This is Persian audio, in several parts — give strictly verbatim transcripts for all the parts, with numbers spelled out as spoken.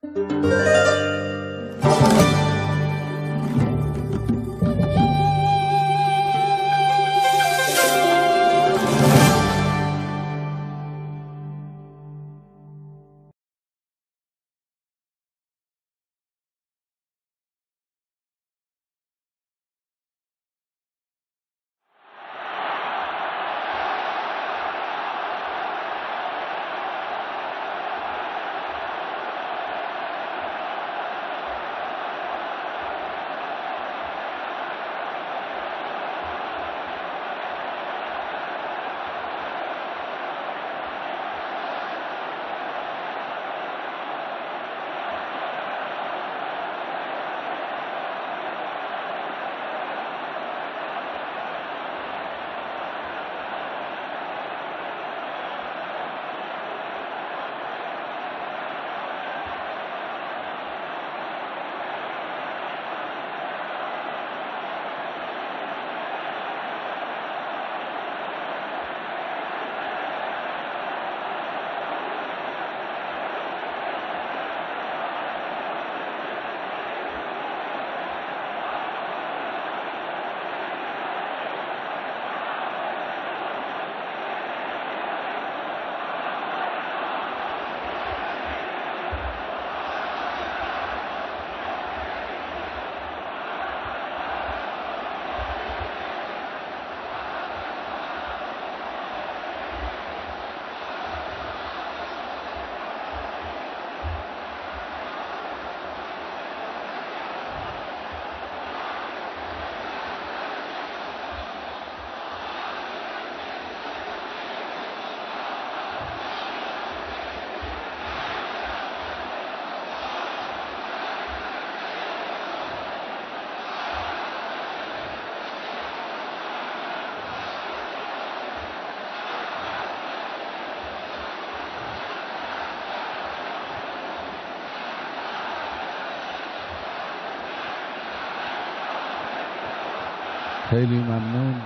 خیلی ممنون،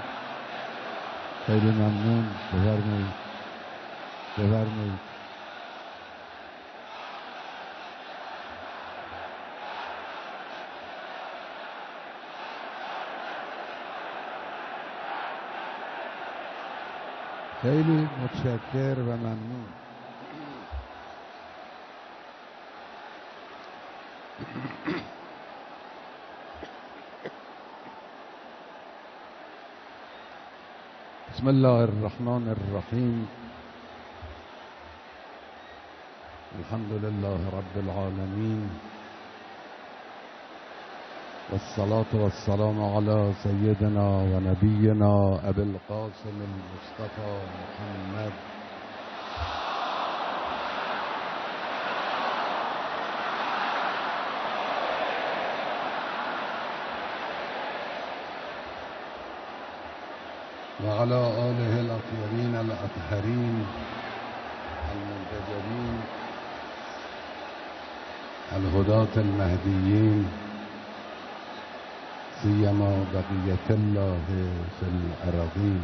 خیلی ممنون. بفرمایید بفرمایید. خیلی متشکر و ممنون. بسم الله الرحمن الرحیم. الحمد لله رب العالمین والصلاة والسلام على سيدنا و نبینا ابی القاسم المصطفى محمد وعلى آله الأطهرين الأطهرين المنتجبين الهداة المهديين سيما بقية الله في الأراضين.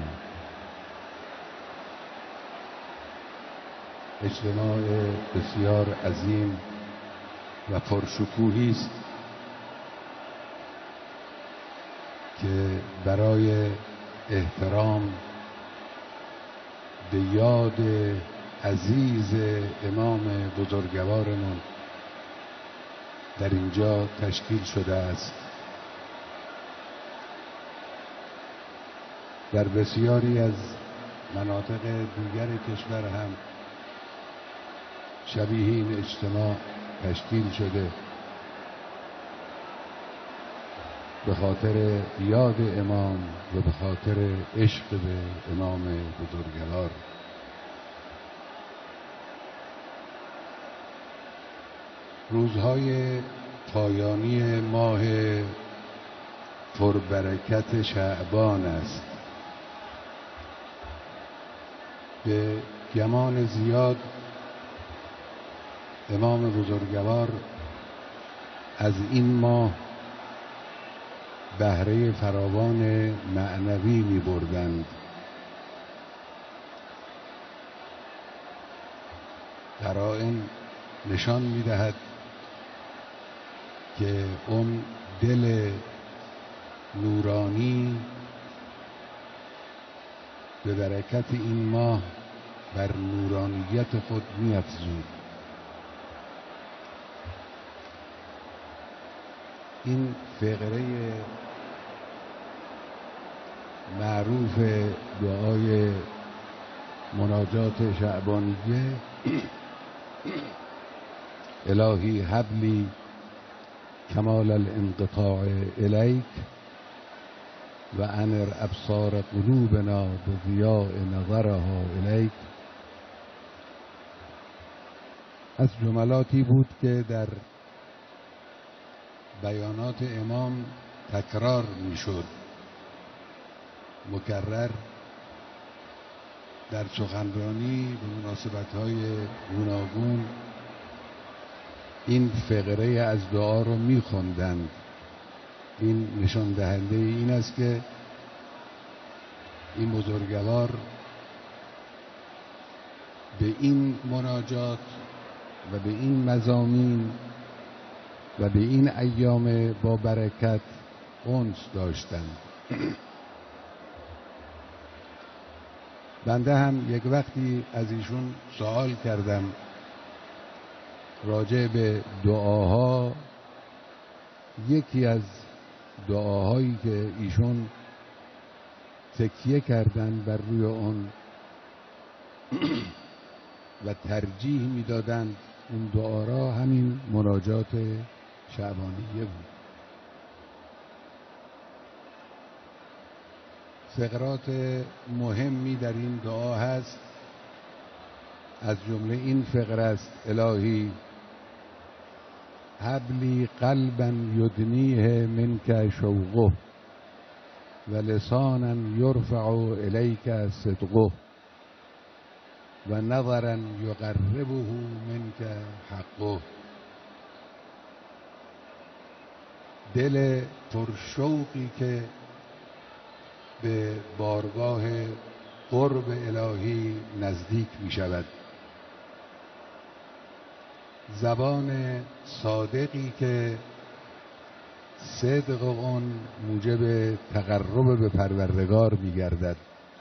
اجتماع بسیار عظیم و پرشکوهی است که برای احترام به یاد عزیز امام بزرگوارمون در اینجا تشکیل شده است. در بسیاری از مناطق دیگر کشور هم شبیه این اجتماع تشکیل شده به خاطر یاد امام و به خاطر عشق به امام بزرگوار. روزهای پایانی ماه پربرکت شعبان است. به گمان زیاد امام بزرگوار از این ماه بهره فراوان معنوی می بردند. قرائن نشان می دهد که اون دل نورانی به برکت این ماه بر نورانیت خود می‌افزود. این فقره معروف دعای مناجات شعبانیه الهی حبلی کمال الانقطاع الیک و انر ابصار قلوبنا بضیاء نظرها الیک از جملاتی بود که در بیانات امام تکرار میشد، مکرر در سخنرانی به مناسبت‌های گوناگون این فقره از دعا رو می‌خواندند. این نشان دهنده این است که این بزرگوار به این مناجات و به این مضامین و به این ایام با برکت انس داشتند. بنده هم یک وقتی از ایشون سوال کردم راجع به دعاها. یکی از دعاهایی که ایشون تکیه کردن بر روی اون و ترجیح میدادند اون دعا را همین مناجات شعبانیه بود. فقرات مهمی در این دعا هست، از جمله این فقره است: الهی حبلی قلبا یدنیه منک شوقه و لسانا یرفع الیک صدقه و نظرا یقربه منک حقه. دل پرشوقی که به بارگاه قرب الهی نزدیک می شود، زبان صادقی که صدق اون موجب تقرب به پروردگار می گردد،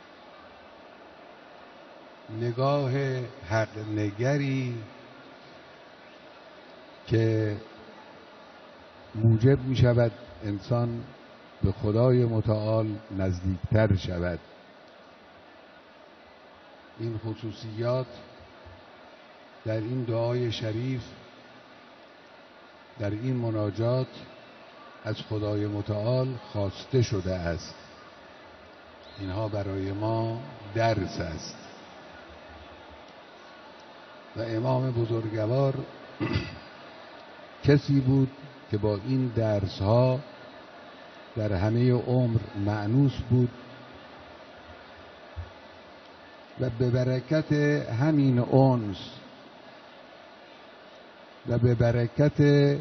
نگاه حق نگری که موجب می شود انسان به خدای متعال نزدیکتر شود. این خصوصیات در این دعای شریف، در این مناجات از خدای متعال خواسته شده است. اینها برای ما درس است و امام بزرگوار کسی بود که با این درس ها در همه عمر مأنوس بود و به برکت همین انس و به برکت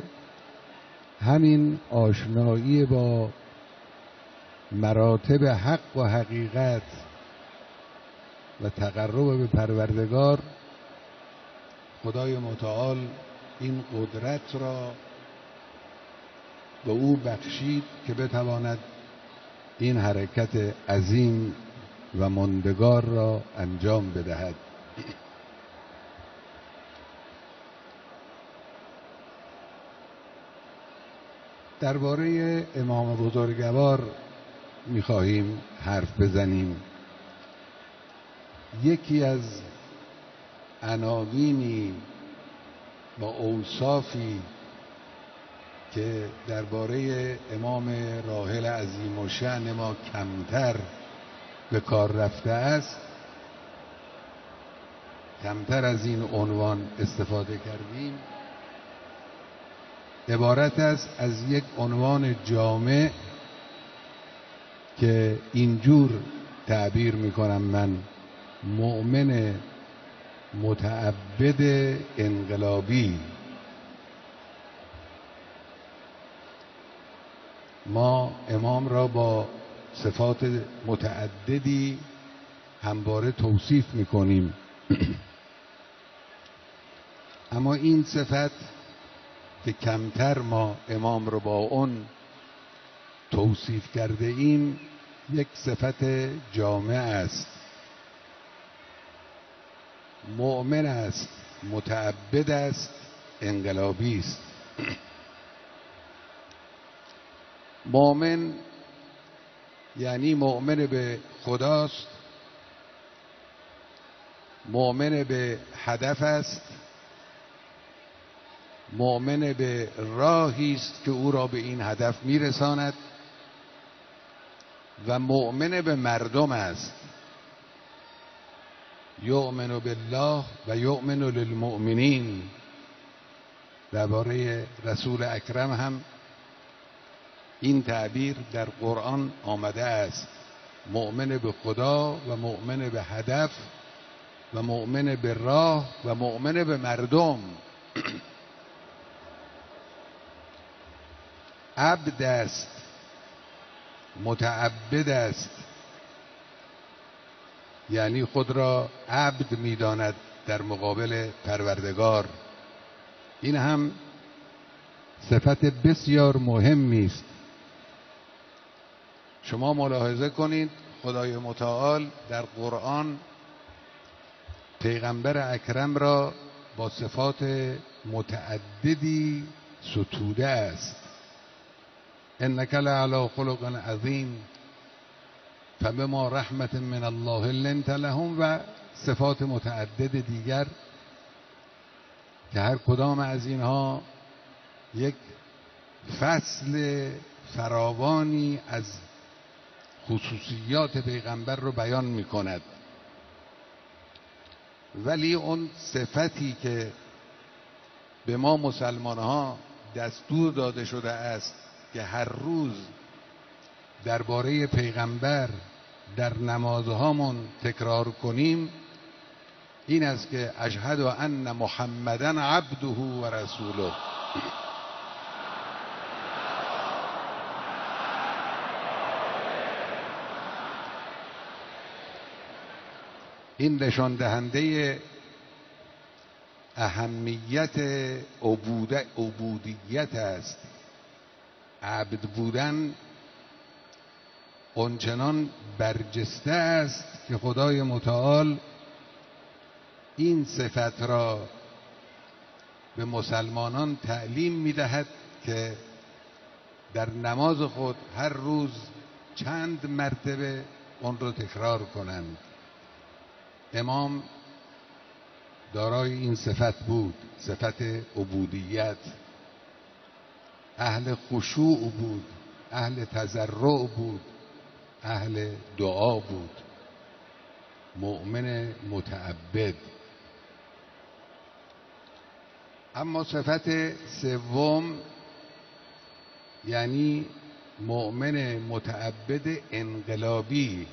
همین آشنایی با مراتب حق و حقیقت و تقرب به پروردگار، خدای متعال این قدرت را به او بخشید که بتواند این حرکت عظیم و ماندگار را انجام بدهد. درباره امام بزرگوار می‌خواهیم حرف بزنیم. یکی از عناوینی با اوصافی که درباره امام راحل عظیم الشأن ما کمتر به کار رفته است، کمتر از این عنوان استفاده کردیم، عبارت است از یک عنوان جامع که اینجور تعبیر میکنم من: مؤمن متعبد انقلابی. ما امام را با صفات متعددی همواره توصیف میکنیم، اما این صفت که کمتر ما امام رو با اون توصیف کرده ایم یک صفت جامع است. مؤمن است، متعبد است، انقلابی است. مؤمن یعنی مؤمن به خداست، مؤمن به هدف است، مؤمن به راهی است که او را به این هدف میرساند و مؤمن به مردم است. یؤمن بالله و یؤمن للمؤمنین. درباره رسول اکرم هم این تعبیر در قرآن آمده است: مؤمن به خدا و مؤمن به هدف و مؤمن به راه و مؤمن به مردم. عبد است، متعبد است، یعنی خود را عبد می‌داند در مقابل پروردگار. این هم صفت بسیار مهمی است. شما ملاحظه کنید خدای متعال در قرآن پیغمبر اکرم را با صفات متعددی ستوده است. انک لعلی خلق عظیم فبما رحمت من الله لنت لهم و صفات متعدد دیگر که هر کدام از اینها یک فصل فراوانی از خصوصیات پیغمبر رو بیان می کند. ولی اون صفتی که به ما مسلمان ها دستور داده شده است که هر روز درباره پیغمبر در نمازهامون تکرار کنیم این است که اشهد ان محمدن عبده و رسوله. این نشان دهنده اهمیت عبودیت است. عبد بودن اونچنان برجسته است که خدای متعال این صفت را به مسلمانان تعلیم می‌دهد که در نماز خود هر روز چند مرتبه اون رو تکرار کنند. امام دارای این صفت بود، صفت عبودیت. اهل خشوع بود، اهل تضرع بود، اهل دعا بود، مؤمن متعبد. اما صفت سوم یعنی مؤمن متعبد انقلابی.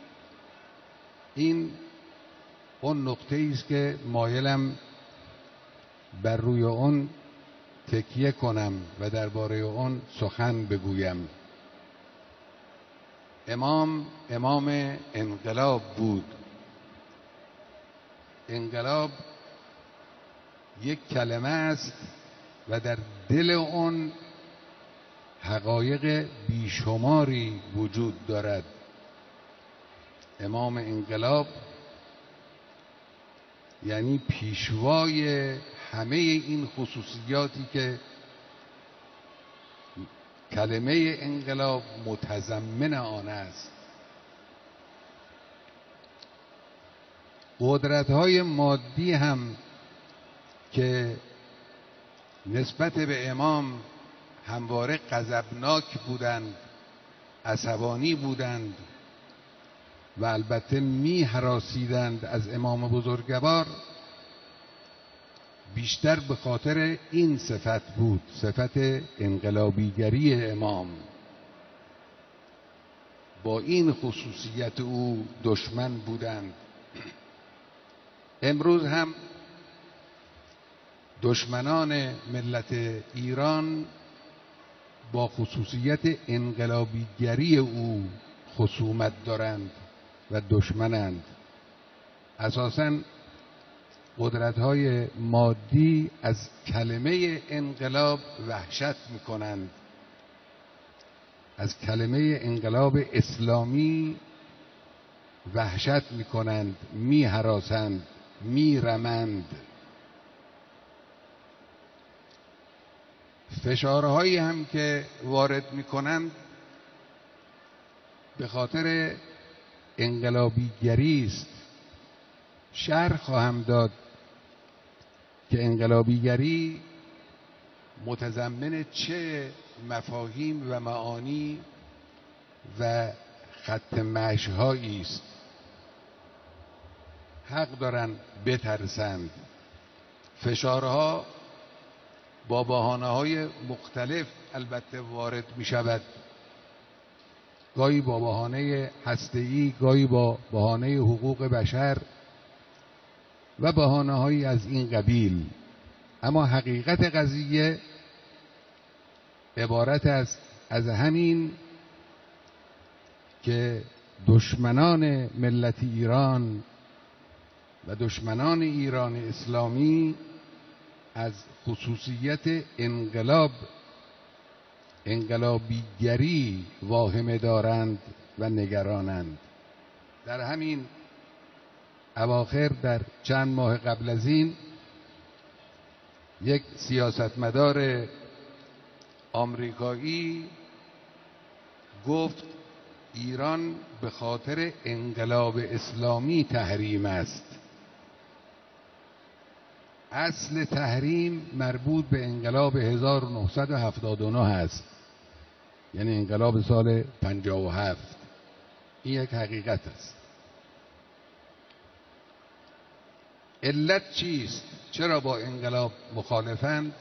این اون نقطه است که مایلم بر روی اون تکیه کنم و درباره اون سخن بگویم. امام امام انقلاب بود. انقلاب یک کلمه است و در دل اون حقایق بیشماری وجود دارد. امام انقلاب یعنی پیشوای همه این خصوصیاتی که کلمه انقلاب متضمن آن است. قدرت‌های مادی هم که نسبت به امام همواره غضبناک بودند، عصبانی بودند و البته می هراسیدند از امام بزرگوار، بیشتر به خاطر این صفت بود، صفت انقلابیگری امام. با این خصوصیت او دشمن بودند. امروز هم دشمنان ملت ایران با خصوصیت انقلابیگری او خصومت دارند و دشمنند. اساساً قدرت‌های مادی از کلمه انقلاب وحشت می‌کنند، از کلمه انقلاب اسلامی وحشت می‌کنند، می‌هراسند، می‌رمند. فشارهایی هم که وارد می‌کنند به خاطر انقلابیگری است. شرح خواهم داد که انقلابیگری متضمن چه مفاهیم و معانی و خط مشی‌هایی است. حق دارن بترسند. فشارها با بهانه‌های مختلف البته وارد می شود، گاهی با بهانه هسته‌ای، گاهی با بهانه حقوق بشر و بهانه‌هایی از این قبیل، اما حقیقت قضیه عبارت است از همین که دشمنان ملت ایران و دشمنان ایران اسلامی از خصوصیت انقلاب انقلابیگری واهمه دارند و نگرانند. در همین اواخر، در چند ماه قبل از این، یک سیاستمدار آمریکایی گفت ایران به خاطر انقلاب اسلامی تحریم است. اصل تحریم مربوط به انقلاب هزار و نهصد و هفتاد و نه است، یعنی انقلاب سال پنجاه و هفت. این یک حقیقت است. علت چیست؟ چرا با انقلاب مخالفند؟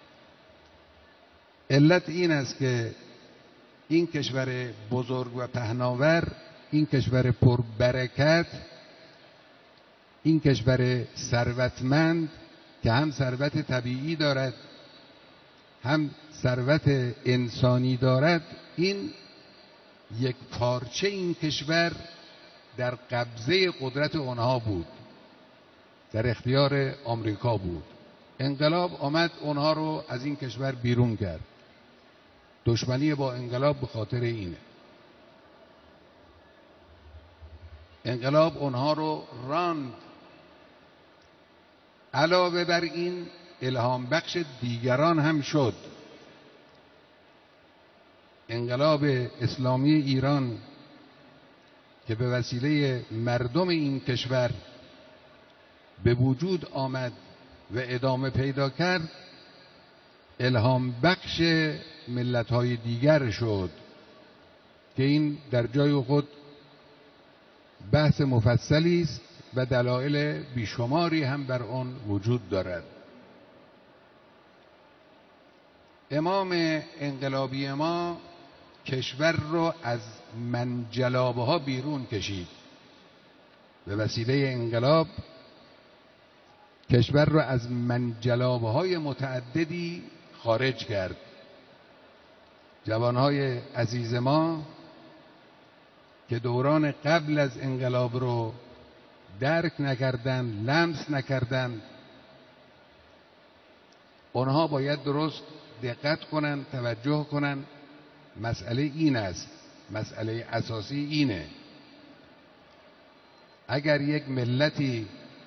علت این است که این کشور بزرگ و پهناور، این کشور پربرکت، این کشور ثروتمند که هم ثروت طبیعی دارد هم ثروت انسانی دارد، این یک پارچه این کشور در قبضه قدرت آنها بود، در اختیار آمریکا بود. انقلاب آمد اونها رو از این کشور بیرون کرد. دشمنی با انقلاب به خاطر اینه. انقلاب اونها رو راند. علاوه بر این الهام بخش دیگران هم شد. انقلاب اسلامی ایران که به وسیله مردم این کشور به وجود آمد و ادامه پیدا کرد، الهام بخش ملت‌های دیگر شد که این در جای خود بحث مفصلی است و دلایل بیشماری هم بر آن وجود دارد. امام انقلابی ما کشور را از منجلابه‌ها بیرون کشید. به وسیله انقلاب کشور را از منجلابه‌های متعددی خارج کرد. جوانهای عزیز ما که دوران قبل از انقلاب رو درک نکردند، لمس نکردند، اونها باید درست دقت کنند، توجه کنند. مسئله این است، مسئله اساسی اینه: اگر یک ملتی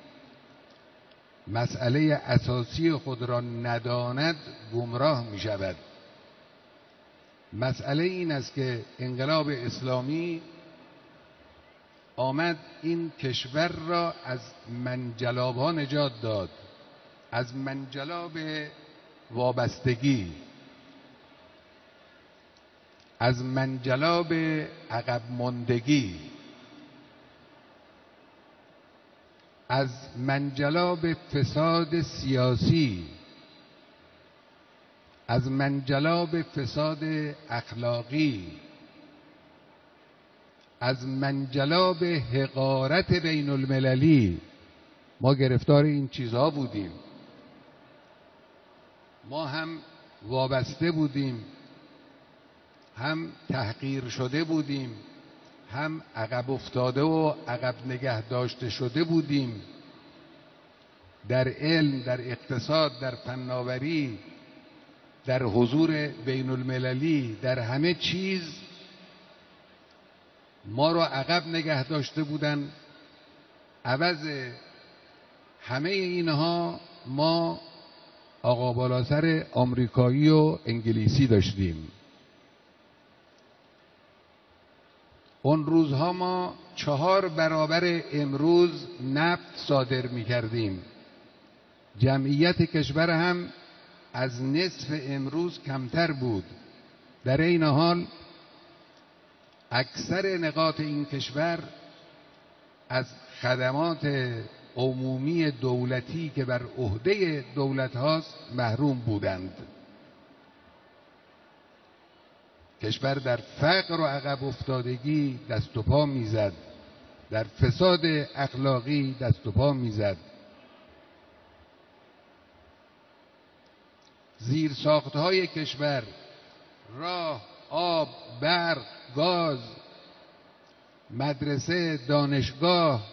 مسئله اساسی خود را نداند گمراه می شود. مسئله این است که انقلاب اسلامی آمد این کشور را از منجلاب ها نجات داد، از منجلاب وابستگی، از منجلاب عقب ماندگی، از منجلاب فساد سیاسی، از منجلاب فساد اخلاقی، از منجلاب حقارت بین المللی. ما گرفتار این چیزها بودیم. ما هم وابسته بودیم، هم تحقیر شده بودیم، هم عقب افتاده و عقب نگه داشته شده بودیم. در علم، در اقتصاد، در فناوری، در حضور بین المللی، در همه چیز ما رو عقب نگه داشته بودن. عوض همه اینها ما آقا بالاسر آمریکایی و انگلیسی داشتیم. اون روزها ما چهار برابر امروز نفت صادر می کردیم. جمعیت کشور هم از نصف امروز کمتر بود. در این حال اکثر نقاط این کشور از خدمات عمومی دولتی که بر عهده دولت هاست محروم بودند. کشور در فقر و عقب افتادگی دست و پا میزد، در فساد اخلاقی دست و پا میزد. زیر ساختهای کشور، راه، آب، برق، گاز، مدرسه، دانشگاه،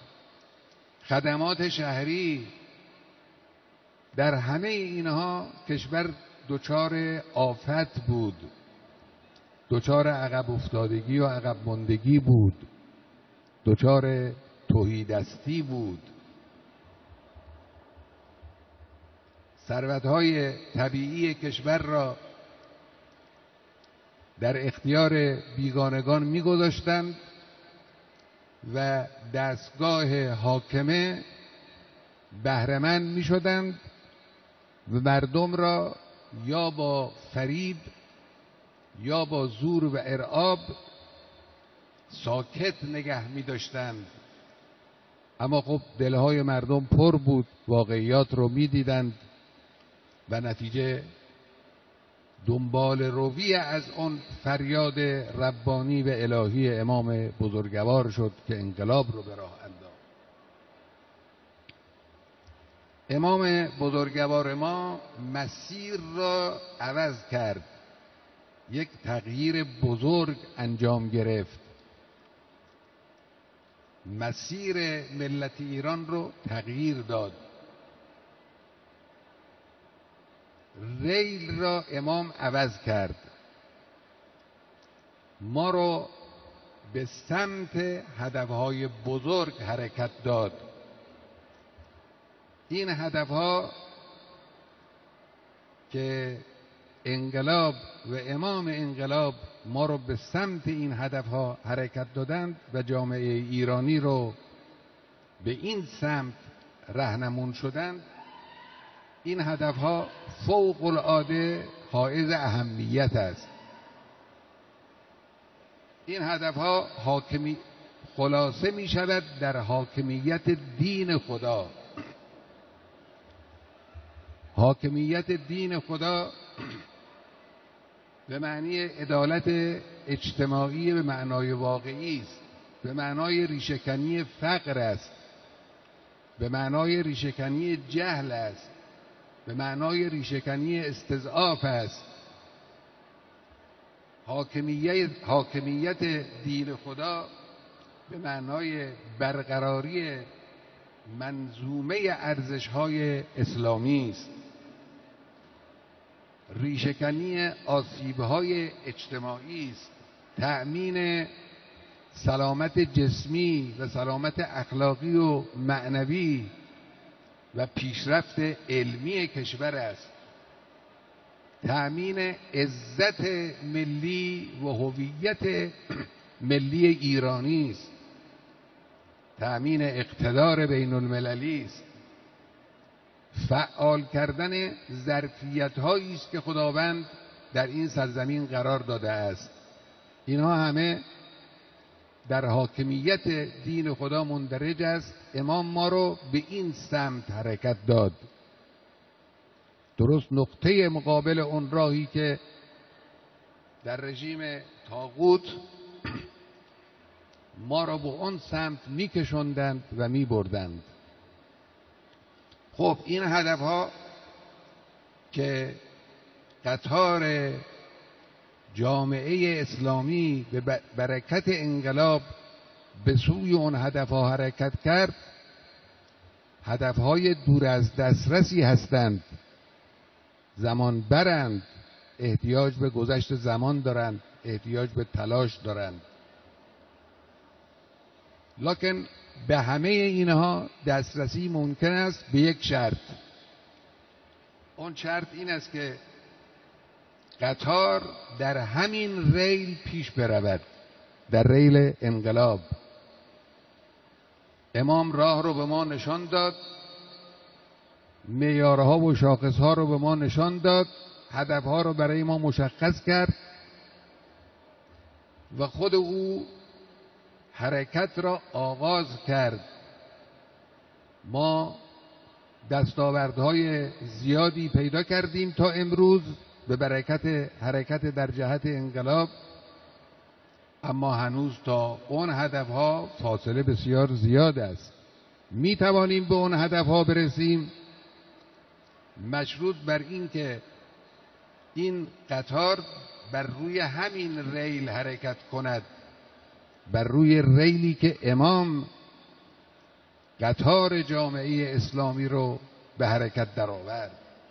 خدمات شهری، در همه اینها کشور دچار آفت بود، دچار عقب افتادگی و عقب ماندگی بود، دچار تهیدستی بود. ثروت‌های طبیعی کشور را در اختیار بیگانگان می‌گذاشتند و دستگاه حاکمه بهره‌مند می‌شدند و مردم را یا با فریب یا با زور و ارعاب ساکت نگه می‌داشتند. اما خب دلهای مردم پر بود، واقعیات رو می‌دیدند و نتیجه دنبال روی از اون فریاد ربانی و الهی امام بزرگوار شد که انقلاب رو به راه انداخت. امام بزرگوار ما مسیر را عوض کرد، یک تغییر بزرگ انجام گرفت، مسیر ملت ایران رو تغییر داد. ریل را امام عوض کرد، ما رو به سمت هدفهای بزرگ حرکت داد. این هدفها که انقلاب و امام انقلاب ما رو به سمت این هدفها حرکت دادند و جامعه ایرانی رو به این سمت راهنمون شدند، این هدفها فوق العاده حائز اهمیت است. این هدفها حاکمی خلاصه می شود در حاکمیت دین خدا. حاکمیت دین خدا به معنی عدالت اجتماعی به معنای واقعی است، به معنای ریشه‌کنی فقر است، به معنای ریشه‌کنی جهل است، به معنای ریشه‌کنی استضعاف است. حاکمیت حاکمیت دین خدا به معنای برقراری منظومه ارزش‌های اسلامی است. ریشه‌کنی آسیب‌های اجتماعی است، تأمین سلامت جسمی و سلامت اخلاقی و معنوی و پیشرفت علمی کشور است، تأمین عزت ملی و هویت ملی ایرانی است، تأمین اقتدار بین المللی است، فعال کردن ظرفیت‌هایی است که خداوند در این سرزمین قرار داده است. اینها همه در حاکمیت دین خدا مندرج است. امام ما رو به این سمت حرکت داد، درست نقطه مقابل اون راهی که در رژیم طاغوت ما را به اون سمت میکشوندند و میبردند. خب این هدفها که قطار جامعه اسلامی به برکت انقلاب به سوی اون هدفها حرکت کرد، هدفهای دور از دسترسی هستند، زمان برند، احتیاج به گذشت زمان دارند، احتیاج به تلاش دارند. لکن به همه اینها دسترسی ممکن است به یک شرط. اون شرط این است که قطار در همین ریل پیش برود، در ریل انقلاب. امام راه رو به ما نشان داد، معیارها و شاخصها رو به ما نشان داد، هدفها رو برای ما مشخص کرد و خود او حرکت را آغاز کرد. ما دستاوردهای زیادی پیدا کردیم تا امروز به برکت حرکت در جهت انقلاب، اما هنوز تا اون هدفها فاصله بسیار زیاد است. می توانیم به اون هدفها برسیم مشروط بر این که این قطار بر روی همین ریل حرکت کند، بر روی ریلی که امام قطار جامعه اسلامی رو به حرکت درآورد.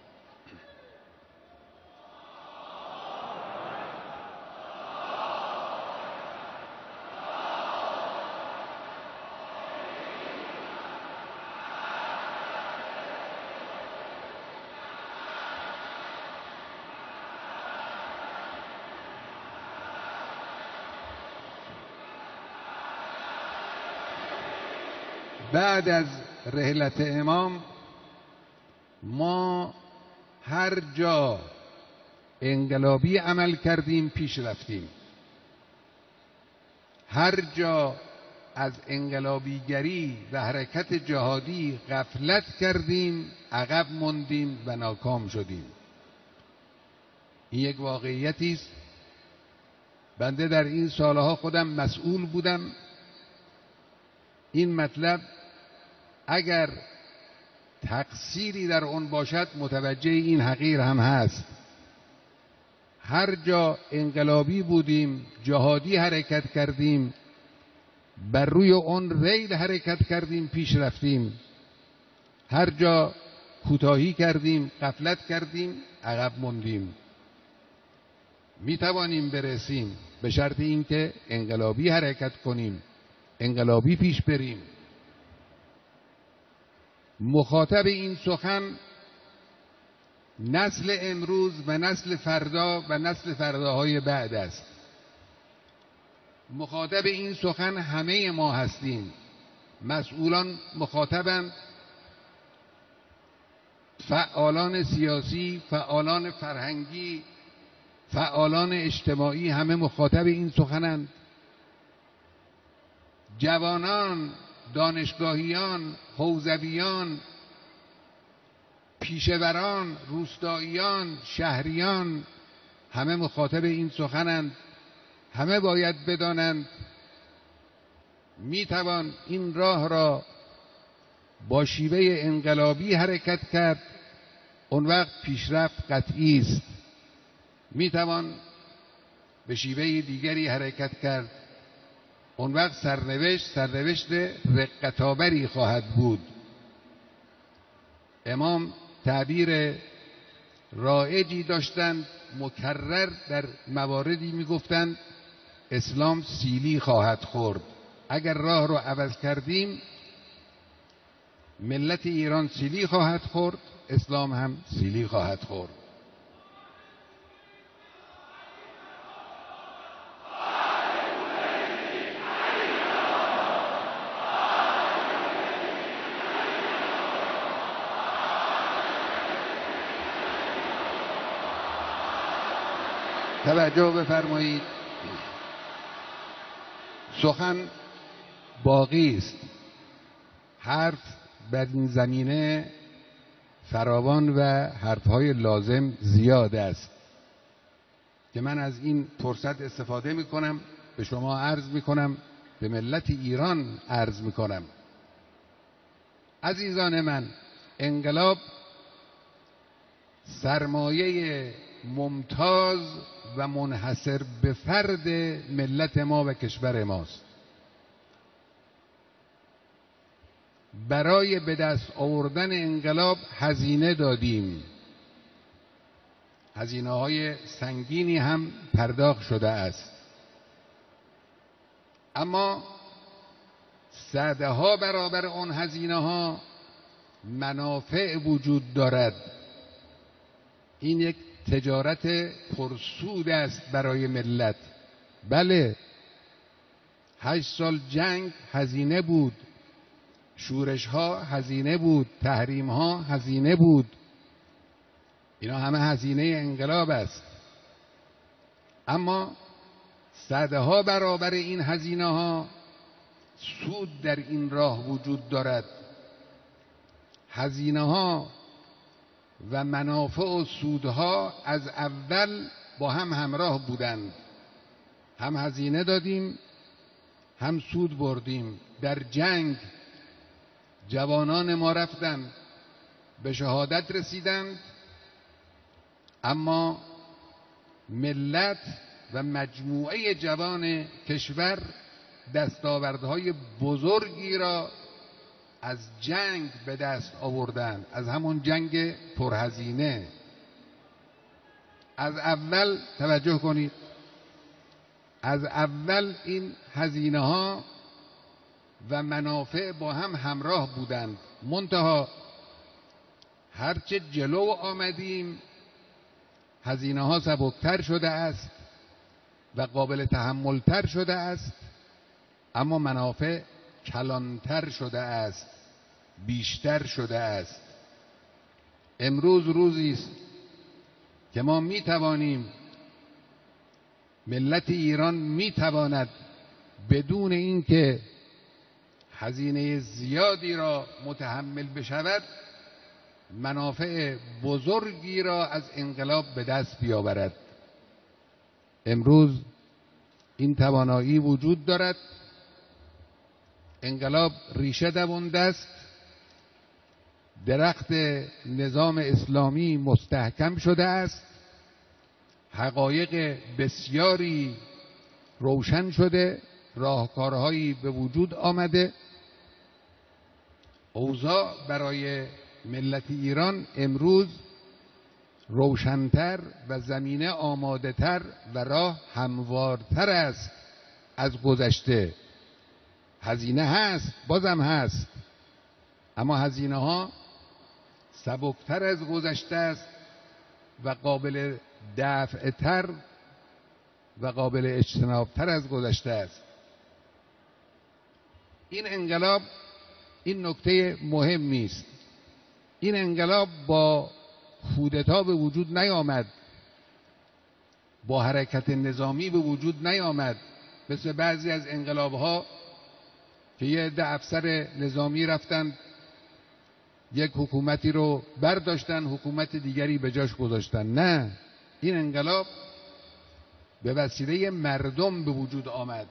بعد از رحلت امام ما هر جا انقلابی عمل کردیم پیش رفتیم، هر جا از انقلابیگری و حرکت جهادی غفلت کردیم عقب ماندیم و ناکام شدیم. این یک واقعیتی است. بنده در این سالها خودم مسئول بودم. این مطلب اگر تقصیری در اون باشد متوجه این حقیر هم هست. هر جا انقلابی بودیم، جهادی حرکت کردیم، بر روی اون ریل حرکت کردیم، پیش رفتیم. هر جا کوتاهی کردیم، غفلت کردیم، عقب موندیم. می توانیم برسیم به شرط اینکه انقلابی حرکت کنیم، انقلابی پیش بریم. مخاطب این سخن نسل امروز و نسل فردا و نسل فرداهای بعد است. مخاطب این سخن همه ما هستیم. مسئولان مخاطبند، فعالان سیاسی، فعالان فرهنگی، فعالان اجتماعی، همه مخاطب این سخنند. جوانان، دانشگاهیان، حوزویان، پیشوران، روستاییان، شهریان، همه مخاطب این سخنند. همه باید بدانند میتوان این راه را با شیوه انقلابی حرکت کرد، اون وقت پیشرفت قطعی است. میتوان به شیوه دیگری حرکت کرد، اون وقت سرنوشت سرنوشت رقت‌آوری خواهد بود. امام تعبیر رایجی داشتند، مکرر در مواردی میگفتند اسلام سیلی خواهد خورد. اگر راه رو عوض کردیم ملت ایران سیلی خواهد خورد، اسلام هم سیلی خواهد خورد. توجه بفرمایید، سخن باقی است. حرف بر این زمینه فراوان و حرفهای لازم زیاد است که من از این فرصت استفاده می کنم، به شما عرض می کنم، به ملت ایران عرض می کنم. عزیزان من، انقلاب سرمایه ممتاز و منحصر به فرد ملت ما و کشور ماست. برای به دست آوردن انقلاب هزینه دادیم. هزینه های سنگینی هم پرداخت شده است، اما صدها برابر آن هزینه ها منافع وجود دارد. این یک تجارت پرسود است برای ملت. بله، هشت سال جنگ هزینه بود، شورش ها هزینه بود، تحریم ها هزینه بود، اینا همه هزینه انقلاب است. اما صدها برابر این هزینه ها سود در این راه وجود دارد. هزینه ها و منافع و سودها از اول با هم همراه بودند. هم هزینه دادیم، هم سود بردیم. در جنگ جوانان ما رفتند، به شهادت رسیدند، اما ملت و مجموعه جوان کشور دستاوردهای بزرگی را از جنگ به دست آوردند، از همون جنگ پرهزینه. از اول توجه کنید، از اول این هزینه ها و منافع با هم همراه بودند. منتها هرچه جلو آمدیم هزینه ها سبکتر شده است و قابل تحملتر شده است، اما منافع کلانتر شده است، بیشتر شده است. امروز روزی است که ما می توانیم، ملت ایران می تواند بدون اینکه هزینه زیادی را متحمل بشود منافع بزرگی را از انقلاب به دست بیاورد. امروز این توانایی وجود دارد. انقلاب ریشه دوانده است، درخت نظام اسلامی مستحکم شده است، حقایق بسیاری روشن شده، راهکارهایی به وجود آمده. اوضاع برای ملت ایران امروز روشن‌تر و زمینه آماده‌تر و راه هموارتر است از گذشته. هزینه هست، بازم هست، اما هزینه ها سبکتر از گذشته است و قابل دفع‌تر و قابل اجتنابتر از گذشته است. این انقلاب این نکته مهمی است. این انقلاب با کودتا به وجود نیامد، با حرکت نظامی به وجود نیامد، مثل بعضی از انقلاب‌ها که یه عده افسر نظامی رفتن یک حکومتی رو برداشتن، حکومت دیگری به جاش گذاشتن. نه، این انقلاب به وسیله مردم به وجود آمد،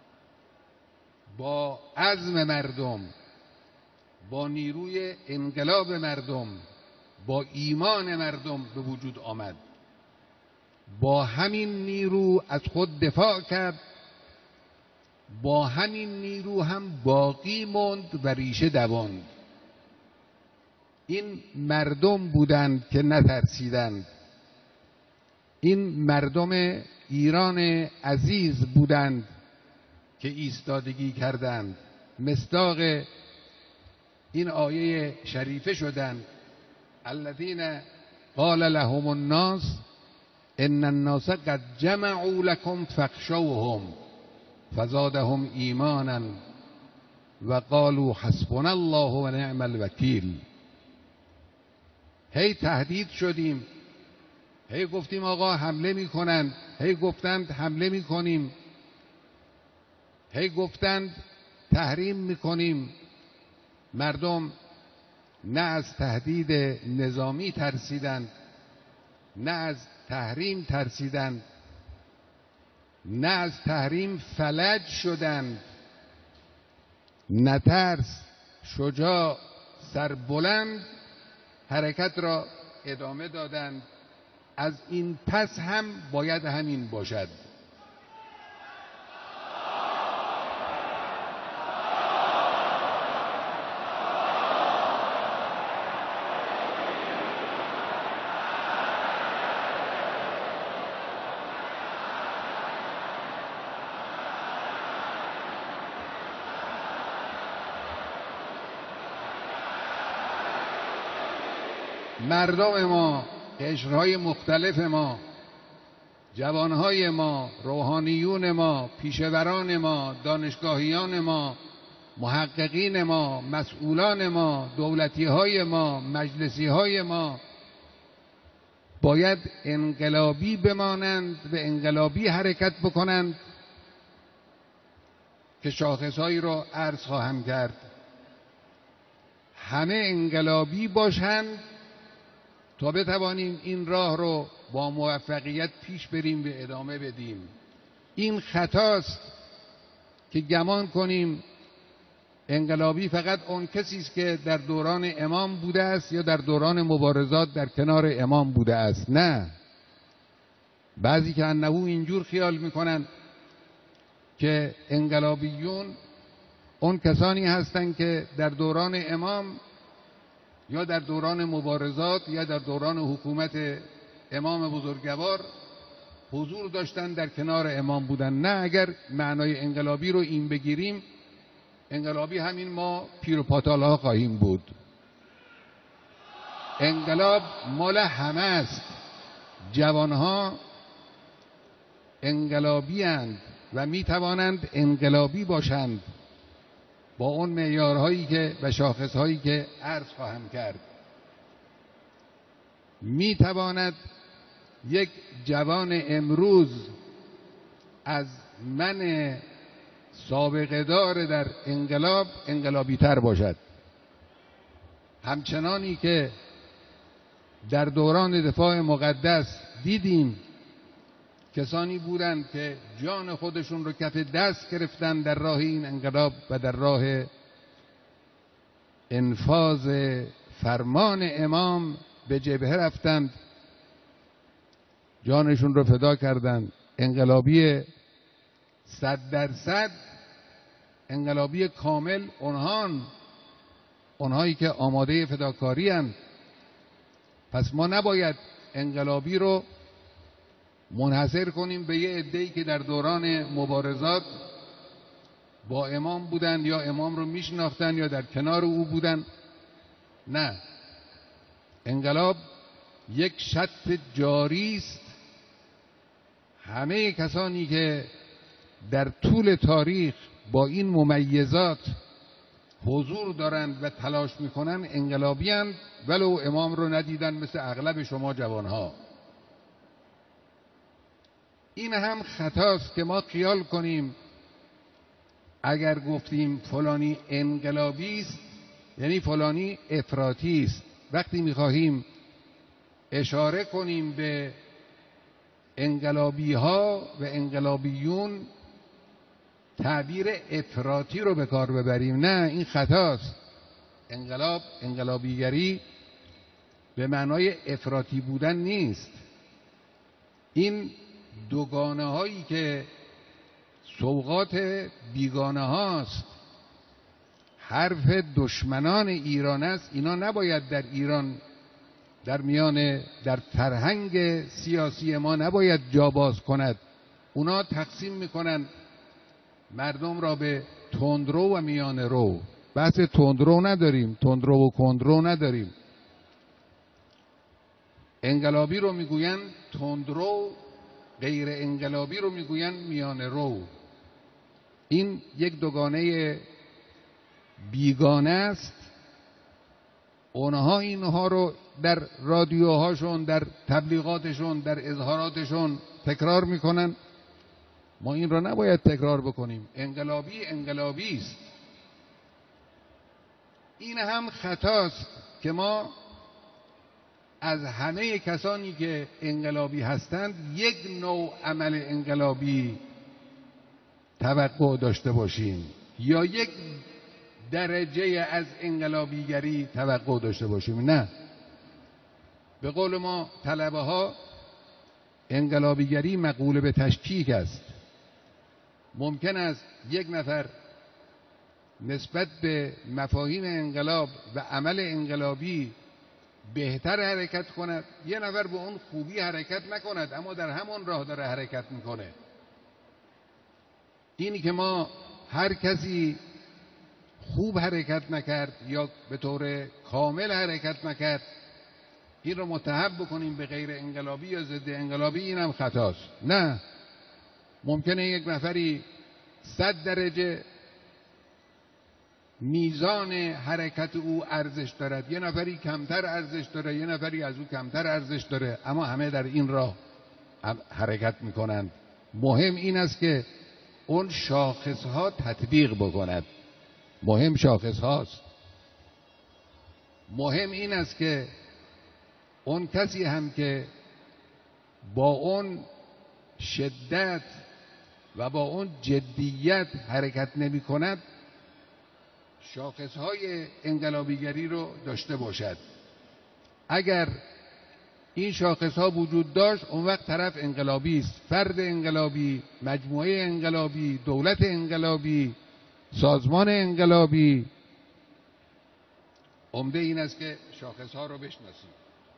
با عزم مردم، با نیروی انقلاب مردم، با ایمان مردم به وجود آمد. با همین نیرو از خود دفاع کرد، با همین نیرو هم باقی ماند و ریشه دواند. این مردم بودند که نترسیدند. این مردم ایران عزیز بودند که ایستادگی کردند، مصداق این آیه شریفه شدند: الذین قال لهم الناس ان الناس قد جمعوا لكم فاخشوهم فزادهم ایمانا و قالوا حسبنا الله و نعم الوکیل. هی تهدید شدیم، هی گفتیم آقا حمله میکنند، هی گفتند حمله میکنیم، هی گفتند تحریم میکنیم. مردم نه از تهدید نظامی ترسیدند، نه از تحریم ترسیدند، نه از تحریم فلج شدند. نترس، شجاع، سربلند حرکت را ادامه دادند. از این پس هم باید همین باشد. مردم ما، قشرهای مختلف ما، جوانهای ما، روحانیون ما، پیشوران ما، دانشگاهیان ما، محققین ما، مسئولان ما، دولتی های ما، مجلسی های ما باید انقلابی بمانند و انقلابی حرکت بکنند که شاخصهایی رو عرض خواهم کرد. همه انقلابی باشند تا بتوانیم این راه رو با موفقیت پیش بریم و ادامه بدیم. این خطاست که گمان کنیم انقلابی فقط اون کسی است که در دوران امام بوده است یا در دوران مبارزات در کنار امام بوده است. نه، بعضی که انهو اینجور خیال میکنن که انقلابیون اون کسانی هستند که در دوران امام یا در دوران مبارزات یا در دوران حکومت امام بزرگوار حضور داشتن، در کنار امام بودن. نه، اگر معنای انقلابی رو این بگیریم، انقلابی همین ما پیر و پاتال ها خواهیم بود. انقلاب مال همه است. جوانها انقلابی اند و می توانند انقلابی باشند با اون معیارهایی که و شاخصهایی که عرض خواهم کرد. می تواند یک جوان امروز از من سابقه دار در انقلاب انقلابی تر باشد، همچنانی که در دوران دفاع مقدس دیدیم کسانی بودند که جان خودشون رو کف دست گرفتن در راه این انقلاب و در راه انفاذ فرمان امام به جبهه رفتند، جانشون رو فدا کردند. انقلابی صد درصد، انقلابی کامل اونهان اونهایی که آماده فداکاری هستند. پس ما نباید انقلابی رو منحصر کنیم به یه عده‌ای که در دوران مبارزات با امام بودن یا امام رو میشناختن یا در کنار او بودن. نه، انقلاب یک شط جاری است. همه کسانی که در طول تاریخ با این ممیزات حضور دارند و تلاش میکنن انقلابی اند، ولو امام رو ندیدن مثل اغلب شما جوانها. این هم خطاست که ما خیال کنیم اگر گفتیم فلانی انقلابی است یعنی فلانی افراطی است. وقتی میخواهیم اشاره کنیم به انقلابی ها و انقلابیون تعبیر افراطی رو به کار ببریم، نه، این خطاست. انقلاب، انقلابیگری به معنای افراطی بودن نیست. این دوگانه هایی که سوغات بیگانه هاست، حرف دشمنان ایران است، اینا نباید در ایران در میان در فرهنگ سیاسی ما نباید جا باز کند. اونا تقسیم میکنن مردم را به تندرو و میانه رو. بحث تندرو نداریم، تندرو و کندرو نداریم. انقلابی رو میگوین تندرو، غیر انقلابی رو میگوین میانه رو. این یک دوگانه بیگانه است. اونها اینها رو در رادیوهاشون، در تبلیغاتشون، در اظهاراتشون تکرار میکنن. ما این را نباید تکرار بکنیم. انقلابی انقلابی است. این هم خطاست که ما از همه کسانی که انقلابی هستند یک نوع عمل انقلابی توقع داشته باشیم یا یک درجه از انقلابیگری توقع داشته باشیم. نه، به قول ما طلبه ها انقلابیگری مقوله به تشکیک است. ممکن است یک نفر نسبت به مفاهیم انقلاب و عمل انقلابی بهتر حرکت کند، یه نفر به اون خوبی حرکت نکند اما در همون راه داره حرکت میکنه. اینی که ما هر کسی خوب حرکت نکرد یا به طور کامل حرکت نکرد این رو متهم بکنیم به غیر انقلابی یا ضد انقلابی، این هم خطاست. نه، ممکنه یک نفری صد درجه میزان حرکت او ارزش دارد، یه نفری کمتر ارزش داره، یه نفری از او کمتر ارزش داره، اما همه در این راه حرکت میکنند. مهم این است که اون شاخصها تطبیق بکند. مهم شاخص هاست. مهم این است که اون کسی هم که با اون شدت و با اون جدیت حرکت نمی کند شاخصهای انقلابیگری رو داشته باشد. اگر این شاخصها وجود داشت، اون وقت طرف انقلابی است، فرد انقلابی، مجموعه انقلابی، دولت انقلابی، سازمان انقلابی. عمده این است که شاخصها رو بشناسیم.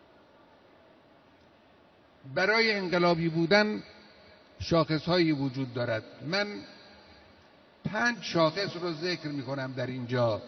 برای انقلابی بودن شاخصهایی وجود دارد. من پنج شاخص رو ذکر می کنم در اینجا.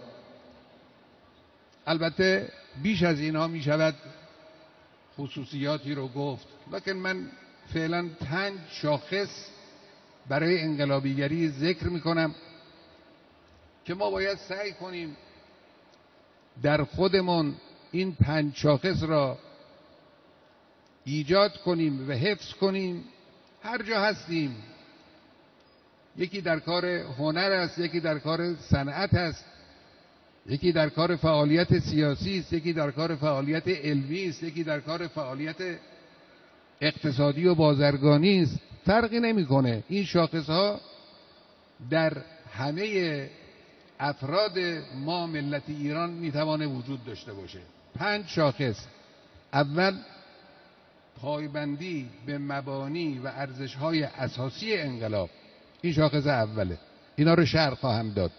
البته بیش از اینها می شود خصوصیاتی رو گفت، لکن من فعلا پنج شاخص برای انقلابیگری ذکر می کنم که ما باید سعی کنیم در خودمون این پنج شاخص را ایجاد کنیم و حفظ کنیم هر جا هستیم. یکی در کار هنر است، یکی در کار صنعت است، یکی در کار فعالیت سیاسی است، یکی در کار فعالیت علمی است، یکی در کار فعالیت اقتصادی و بازرگانی است. فرقی نمیکنه. این شاخص ها در همه افراد ما ملت ایران میتوانه وجود داشته باشه. پنج شاخص. اول، پایبندی به مبانی و ارزش‌های اساسی انقلاب. این شاخص اوله. اینا رو شرح خواهم داد.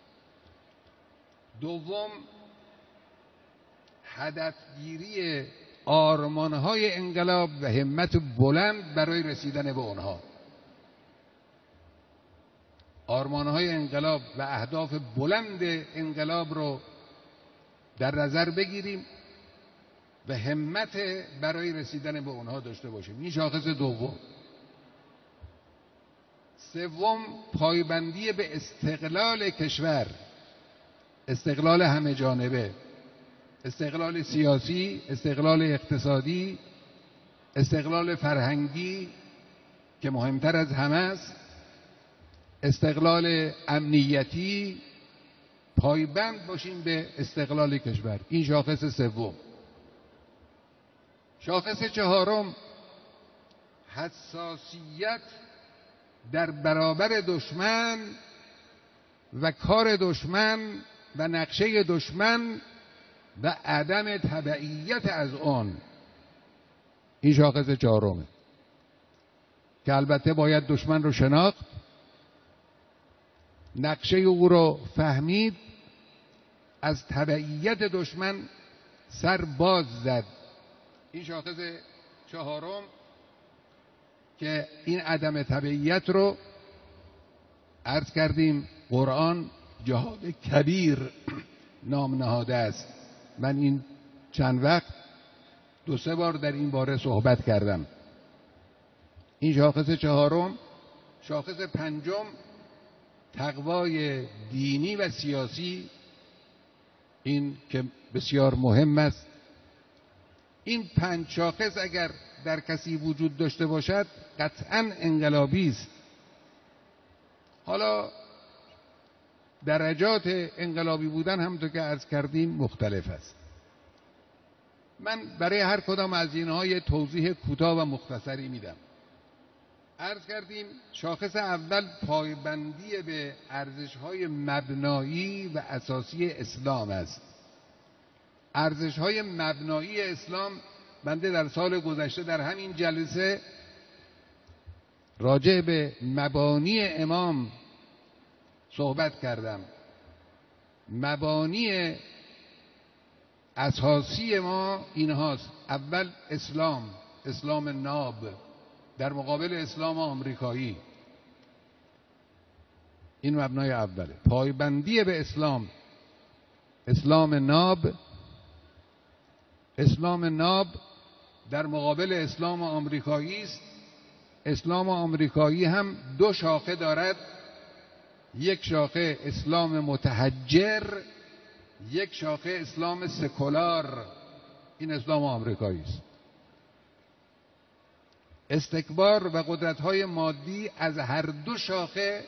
دوم، هدفگیری آرمان‌های انقلاب و همت بلند برای رسیدن به آنها. آرمان‌های انقلاب و اهداف بلند انقلاب رو در نظر بگیریم و همت برای رسیدن به اونها داشته باشیم. این شاخص دوم. سوم، پایبندی به استقلال کشور، استقلال همه جانبه، استقلال سیاسی، استقلال اقتصادی، استقلال فرهنگی که مهمتر از همه است، استقلال امنیتی. پایبند باشیم به استقلال کشور. این شاخص سوم. شاخص چهارم، حساسیت در برابر دشمن و کار دشمن و نقشه دشمن و عدم تبعیت از آن. این شاخص چهارمه که البته باید دشمن رو شناخت، نقشه او رو فهمید، از تبعیت دشمن سر باز زد. این شاخص چهارم که این عدم تبعیت رو عرض کردیم قرآن جهاد کبیر نام نهاده است. من این چند وقت دو سه بار در این باره صحبت کردم. این شاخص چهارم. شاخص پنجم، تقوای دینی و سیاسی، این که بسیار مهم است. این پنج شاخص اگر در کسی وجود داشته باشد قطعاً انقلابی است. حالا درجات انقلابی بودن همونطور که عرض کردیم مختلف است. من برای هر کدام از اینها یه توضیح کوتاه و مختصری میدم. عرض کردیم شاخص اول پایبندی به ارزش‌های مبنایی و اساسی اسلام است. ارزش‌های مبنایی اسلام، بنده در سال گذشته در همین جلسه راجع به مبانی امام صحبت کردم. مبانی اساسی ما اینهاست. اول اسلام، اسلام ناب در مقابل اسلام آمریکایی. این مبنای اوله، پایبندی به اسلام، اسلام ناب اسلام ناب در مقابل اسلام آمریکایی است. اسلام آمریکایی هم دو شاخه دارد، یک شاخه اسلام متحجر، یک شاخه اسلام سکولار. این اسلام آمریکایی است. استکبار و قدرت‌های مادی از هر دو شاخه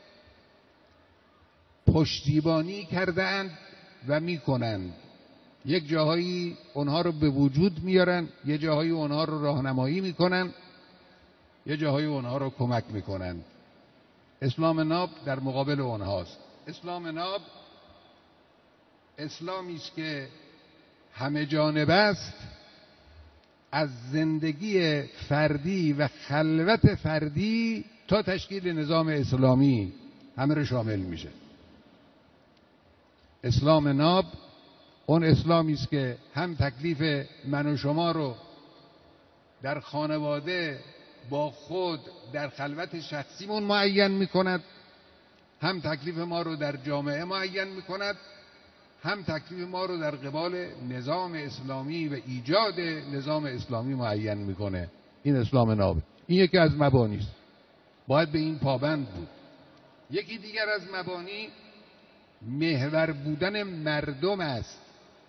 پشتیبانی کرده‌اند و می‌کنند. یک جاهایی اونها رو به وجود میارن، یه جاهایی اونها رو راهنمایی میکنن، یه جاهایی اونها رو کمک میکنن. اسلام ناب در مقابل اونهاست. اسلام ناب اسلامی است که همه جانبه است، از زندگی فردی و خلوت فردی تا تشکیل نظام اسلامی همه رو شامل میشه. اسلام ناب اون اسلامی است که هم تکلیف من و شما رو در خانواده با خود در خلوت شخصیمون معین میکند، هم تکلیف ما رو در جامعه معین میکند، هم تکلیف ما رو در قبال نظام اسلامی و ایجاد نظام اسلامی معین میکنه. این اسلام ناب، این یکی از مبانی است، باید به این پابند بود. یکی دیگر از مبانی محور بودن مردم است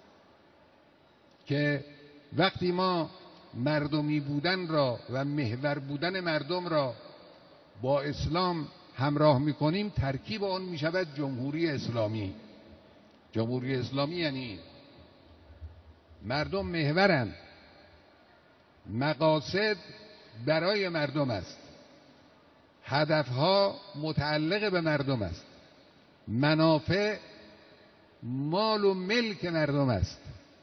که وقتی ما مردمی بودن را و محور بودن مردم را با اسلام همراه میکنیم، ترکیب آن میشود جمهوری اسلامی. جمهوری اسلامی یعنی مردم محورند، مقاصد برای مردم است، هدفها متعلق به مردم است، منافع مال و ملک مردم است،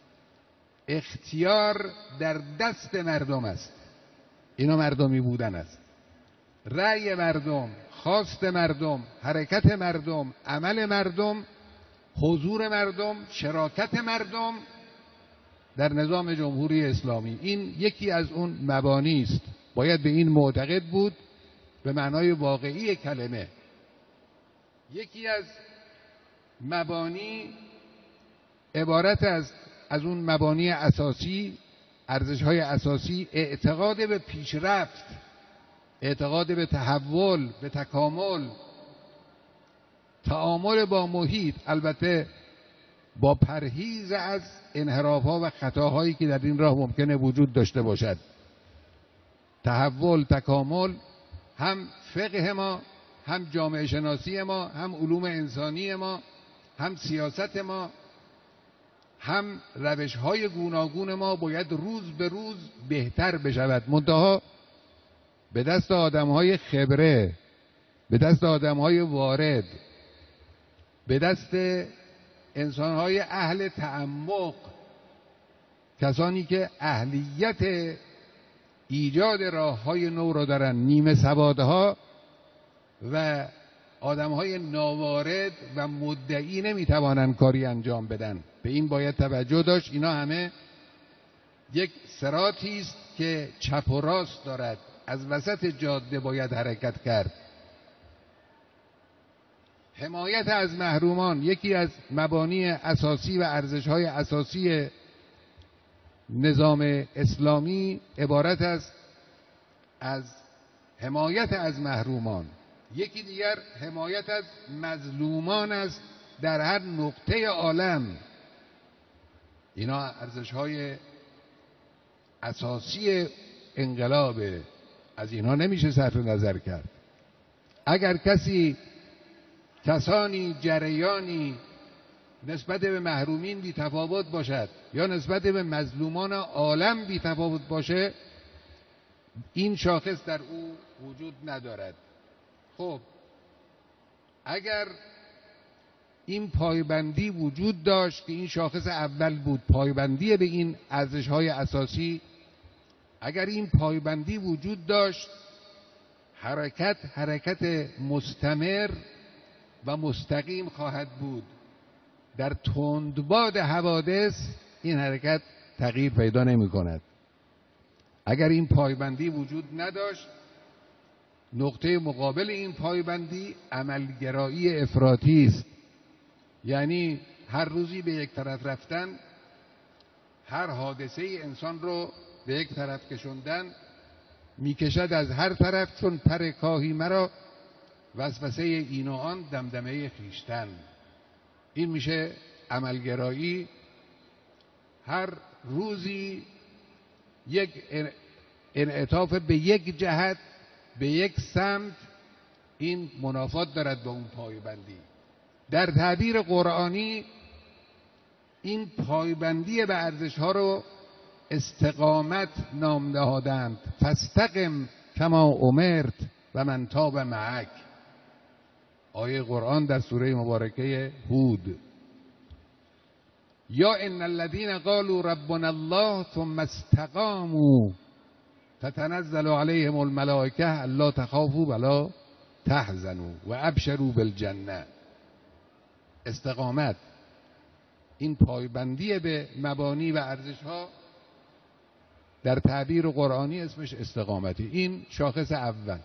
اختیار در دست مردم است. اینا مردمی بودن است. رأی مردم، خواست مردم، حرکت مردم، عمل مردم، حضور مردم، شراکت مردم در نظام جمهوری اسلامی. این یکی از اون مبانی است. باید به این معتقد بود به معنای واقعی کلمه. یکی از مبانی عبارت از از اون مبانی اساسی، ارزش‌های اساسی، اعتقاد به پیشرفت، اعتقاد به تحول، به تکامل، تعامل با محیط، البته با پرهیز از انحراف‌ها و خطاهایی که در این راه ممکنه وجود داشته باشد. تحول، تکامل، هم فقه ما، هم جامعه شناسی ما، هم علوم انسانی ما، هم سیاست ما، هم روش‌های گوناگون ما باید روز به روز بهتر بشود. منتها به دست آدم‌های خبره، به دست آدم‌های وارد، به دست انسان‌های اهل تعمق، کسانی که اهلیت ایجاد راه‌های نو را دارن، نیمه سوادها و آدم‌های ناوارد و مدعی نمی‌توانند کاری انجام بدن. به این باید توجه داشت. اینا همه یک صراطی است که چپ و راست دارد، از وسط جاده باید حرکت کرد. حمایت از محرومان یکی از مبانی اساسی و ارزش‌های اساسی نظام اسلامی عبارت است از حمایت از محرومان. یکی دیگر حمایت از مظلومان است در هر نقطه عالم. اینا ارزش‌های اساسی انقلاب، از اینا نمیشه صرف نظر کرد. اگر کسی کسانی جریانی نسبت به محرومین بی تفاوت باشد یا نسبت به مظلومان عالم بی تفاوت باشه، این شاخص در او وجود ندارد. خب اگر این پایبندی وجود داشت که این شاخص اول بود، پایبندی به این ارزش‌های اساسی، اگر این پایبندی وجود داشت، حرکت حرکت مستمر و مستقیم خواهد بود. در تندباد حوادث این حرکت تغییر پیدا نمی کند. اگر این پایبندی وجود نداشت، نقطه مقابل این پایبندی عملگرایی افراطی است. یعنی هر روزی به یک طرف رفتن، هر حادثه ای انسان رو به یک طرف کشوندن، میکشد از هر طرف چون پر کاهی مرا، وسوسه این و آن دمدمه خویشتن. این میشه عملگرایی. هر روزی یک انعطاف به یک جهت، به یک سمت، این منافات دارد با اون پایبندی. در تعبیر قرآنی این پایبندی به ارزش ها رو استقامت نام نهادند. فاستقم کما امرت و من تاب معک. آیه قرآن در سوره مبارکه هود. یا ان الذين قالوا ربنا الله ثم استقاموا تتنزل عليهم الملائکه الا تخافوا ولا تحزنوا و ابشروا بالجنه. استقامت، این پایبندی به مبانی و ارزش ها، در تعبیر قرآنی اسمش استقامتی. این شاخص اول.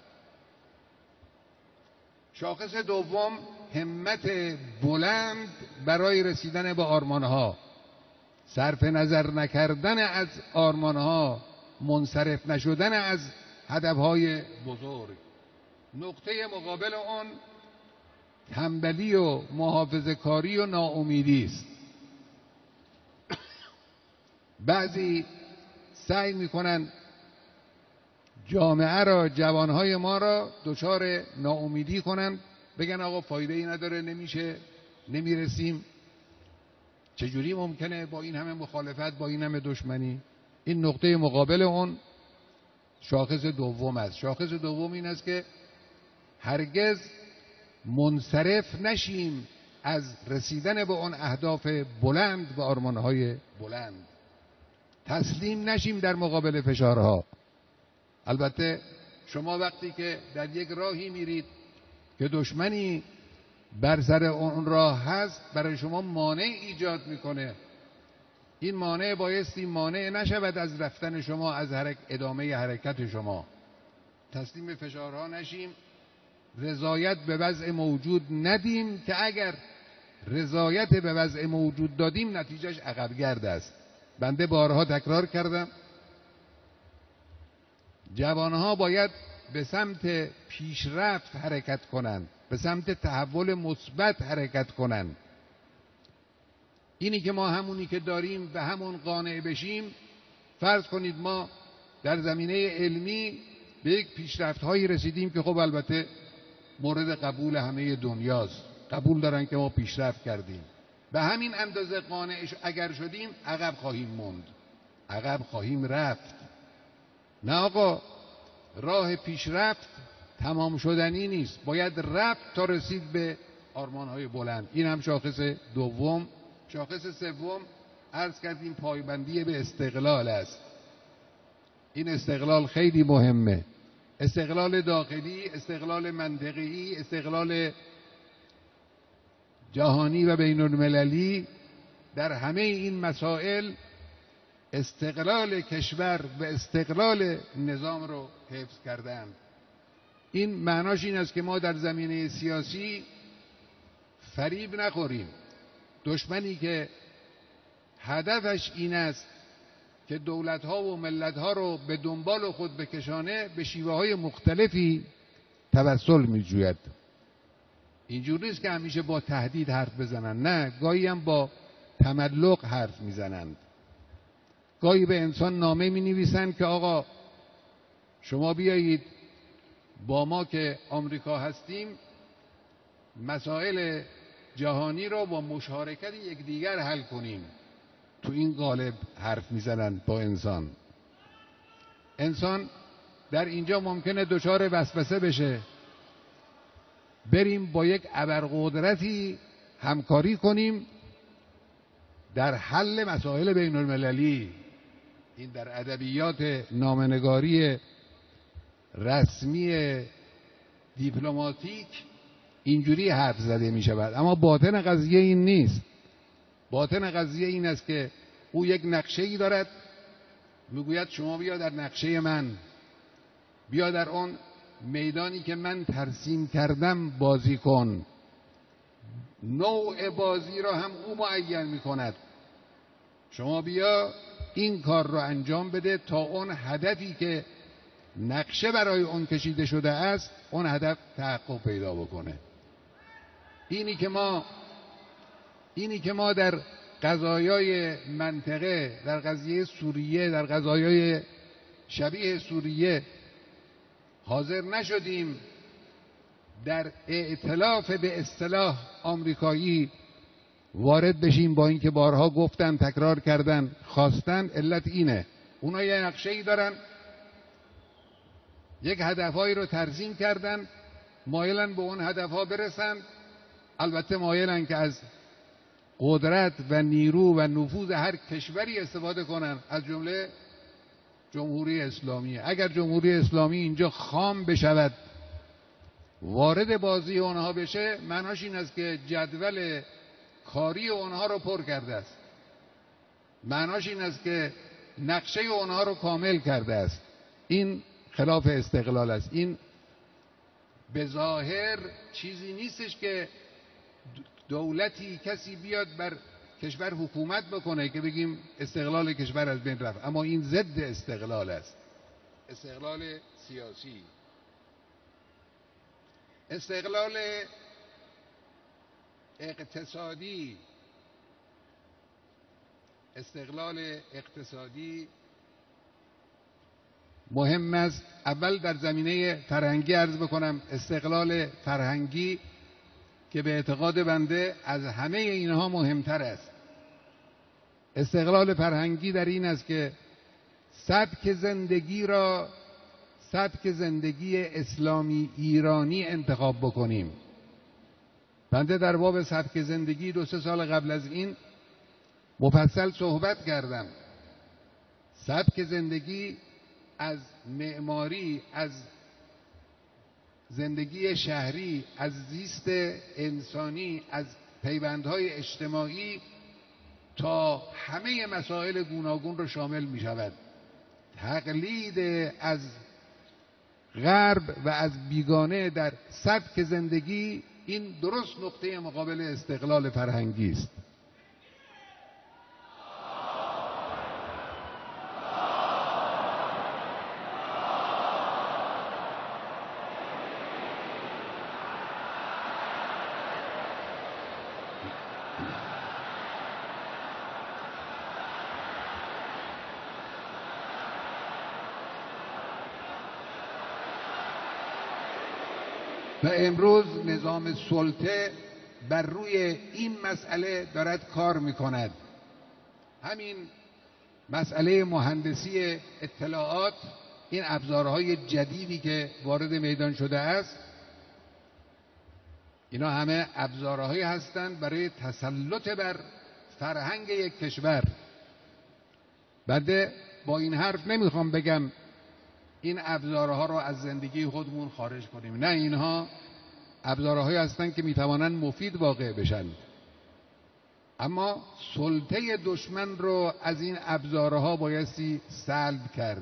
شاخص دوم، همت بلند برای رسیدن به آرمانها، صرف نظر نکردن از آرمانها، منصرف نشدن از هدفهای بزرگ. نقطه مقابل اون تنبلی و محافظه‌کاری و ناامیدی است. بعضی سعی میکنن جامعه را، جوانهای ما را دچار ناامیدی کنن، بگن آقا فایده ای نداره، نمیشه، نمیرسیم. چجوری ممکنه با این همه مخالفت، با این همه دشمنی؟ این نقطه مقابل اون شاخص دوم است. شاخص دوم این است که هرگز منصرف نشیم از رسیدن به اون اهداف بلند و آرمانهای بلند. تسلیم نشیم در مقابل فشارها. البته شما وقتی که در یک راهی میرید که دشمنی بر سر اون راه هست، برای شما مانع ایجاد میکنه، این مانع بایستی مانع نشود از رفتن شما، از حرک ادامه حرکت شما. تسلیم فشارها نشیم، رضایت به وضع موجود ندیم که اگر رضایت به وضع موجود دادیم نتیجهش عقبگرد است. بنده بارها تکرار کردم جوانها باید به سمت پیشرفت حرکت کنند، به سمت تحول مثبت حرکت کنند. اینی که ما همونی که داریم به همون قانع بشیم، فرض کنید ما در زمینه علمی به یک پیشرفت هایی رسیدیم که خب البته مورد قبول همه دنیاست، قبول دارن که ما پیشرفت کردیم، به همین اندازه قانع اگر شدیم عقب خواهیم موند، عقب خواهیم رفت. نه آقا، راه پیشرفت تمام شدنی نیست، باید رفت تا رسید به آرمان‌های بلند. این هم شاخص دوم. شاخص سوم عرض کردیم پایبندی به استقلال است. این استقلال خیلی مهمه. استقلال داخلی، استقلال منطقی، استقلال جهانی و بین المللی. در همه این مسائل استقلال کشور و استقلال نظام رو حفظ کردند. این معناش این است که ما در زمینه سیاسی فریب نخوریم. دشمنی که هدفش این است که دولت‌ها و ملت‌ها رو به دنبال خود بکشانه، به شیوه‌های مختلفی توسل می‌جوید. اینجوری نیست که همیشه با تهدید حرف بزنن، نه، گاهی هم با تملق حرف میزنند. گاهی به انسان نامه می‌نویسند که آقا شما بیایید با ما که آمریکا هستیم مسائل جهانی را با مشارکت یکدیگر حل کنیم. تو این قالب حرف میزنن با انسان. انسان در اینجا ممکنه دچار وسوسه بشه، بریم با یک ابرقدرتی همکاری کنیم در حل مسائل بین المللی. این در ادبیات نامه‌نگاری رسمی دیپلماتیک اینجوری حرف زده می شود، اما باطن قضیه این نیست. باطن قضیه این است که او یک نقشه‌ای دارد، میگوید شما بیا در نقشه من، بیا در اون میدانی که من ترسیم کردم بازی کن. نوع بازی را هم او معین می کند. شما بیا این کار رو انجام بده تا اون هدفی که نقشه برای اون کشیده شده است اون هدف تحقق پیدا بکنه. اینی که ما اینی که ما در قضایای منطقه، در قضیه سوریه، در قضایای شبیه سوریه حاضر نشدیم در ائتلاف به اصطلاح آمریکایی وارد بشیم، با اینکه بارها گفتن، تکرار کردن، خواستن، علت اینه اونا یه نقشه‌ای دارن، یک هدفهایی رو ترسیم کردن، مایلن به اون هدفها برسن، البته مایلن که از قدرت و نیرو و نفوذ هر کشوری استفاده کنن، از جمله جمهوری اسلامی. اگر جمهوری اسلامی اینجا خام بشود، وارد بازی اونها بشه، معناش این است که جدول کاری اونها رو پر کرده است، معناش این است که نقشه اونها رو کامل کرده است. این خلاف استقلال است. این به ظاهر چیزی نیستش که دولتی کسی بیاد بر کشور حکومت بکنه که بگیم استقلال کشور از بین رفت، اما این ضد استقلال است، استقلال سیاسی. استقلال اقتصادی استقلال اقتصادی مهم است. اول در زمینه فرهنگی عرض بکنم، استقلال فرهنگی که به اعتقاد بنده از همه اینها مهمتر است. استقلال فرهنگی در این است که سبک زندگی را سبک زندگی اسلامی ایرانی انتخاب بکنیم. بنده در باب سبک زندگی دو سه سال قبل از این مفصل صحبت کردم. سبک زندگی از معماری، از زندگی شهری، از زیست انسانی، از پیوندهای اجتماعی تا همه مسائل گوناگون رو شامل می شود. تقلید از غرب و از بیگانه در سبک زندگی، این درست نقطه مقابل استقلال فرهنگی است. و امروز نظام سلطه بر روی این مسئله دارد کار میکند. همین مسئله مهندسی اطلاعات، این ابزارهای جدیدی که وارد میدان شده است، اینا همه ابزارهایی هستند برای تسلط بر فرهنگ یک کشور. بنده با این حرف نمیخوام بگم این ابزارها رو از زندگی خودمون خارج کنیم، نه، اینها ابزارهایی هستند که میتوانند مفید واقع بشن، اما سلطه دشمن رو از این ابزارها بایستی سلب کرد.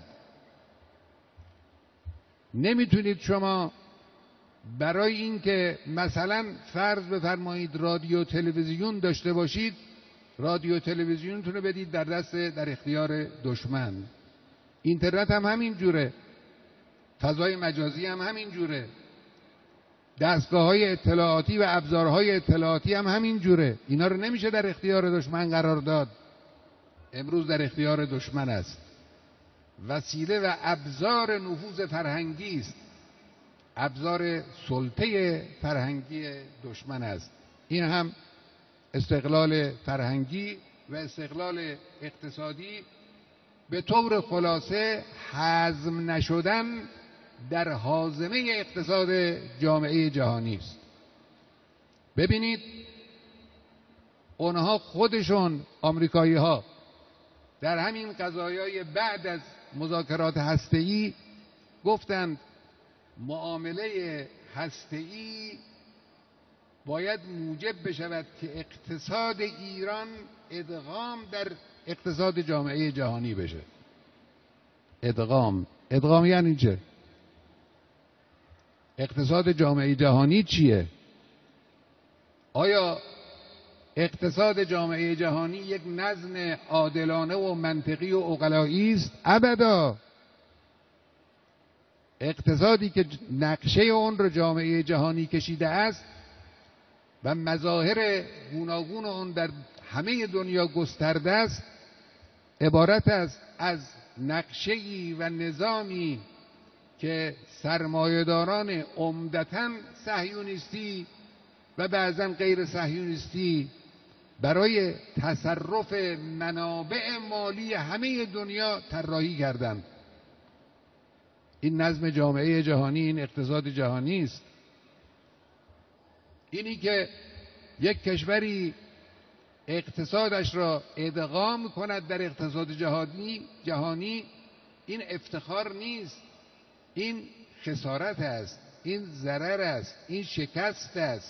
نمیتونید شما برای اینکه مثلا فرض بفرمایید رادیو تلویزیون داشته باشید، رادیو تلویزیونتون رو بدید در دست در اختیار دشمن. اینترنت هم همین جوره، فضای مجازی هم همین جوره، دستگاه‌های اطلاعاتی و ابزارهای اطلاعاتی هم همین جوره. اینا رو نمیشه در اختیار دشمن قرار داد. امروز در اختیار دشمن است. وسیله و ابزار نفوذ فرهنگی است، ابزار سلطه فرهنگی دشمن است. این هم استقلال فرهنگی و استقلال اقتصادی به طور خلاصه هضم نشدن در هاضمه اقتصاد جامعه جهانی است. ببینید اونها خودشون آمریکایی ها در همین قضایای بعد از مذاکرات هسته‌ای گفتند معامله هسته‌ای باید موجب بشود که اقتصاد ایران ادغام در اقتصاد جامعه جهانی بشه. ادغام ادغام یعنی چه؟ اقتصاد جامعه جهانی چیه؟ آیا اقتصاد جامعه جهانی یک نظم عادلانه و منطقی و عقلایی است؟ ابدا. اقتصادی که نقشه اون رو جامعه جهانی کشیده است و مظاهر گوناگون اون در همه دنیا گسترده است، عبارت است از نقشه‌ای و نظامی که سرمایه‌داران عمدتاً صهیونیستی و بعضاً غیر صهیونیستی برای تصرف منابع مالی همه دنیا طراحی کردند. این نظم جامعه جهانی، این اقتصاد جهانی است. اینی که یک کشوری اقتصادش را ادغام کند در اقتصاد جهانی جهانی این افتخار نیست، این خسارت است، این ضرر است، این شکست است.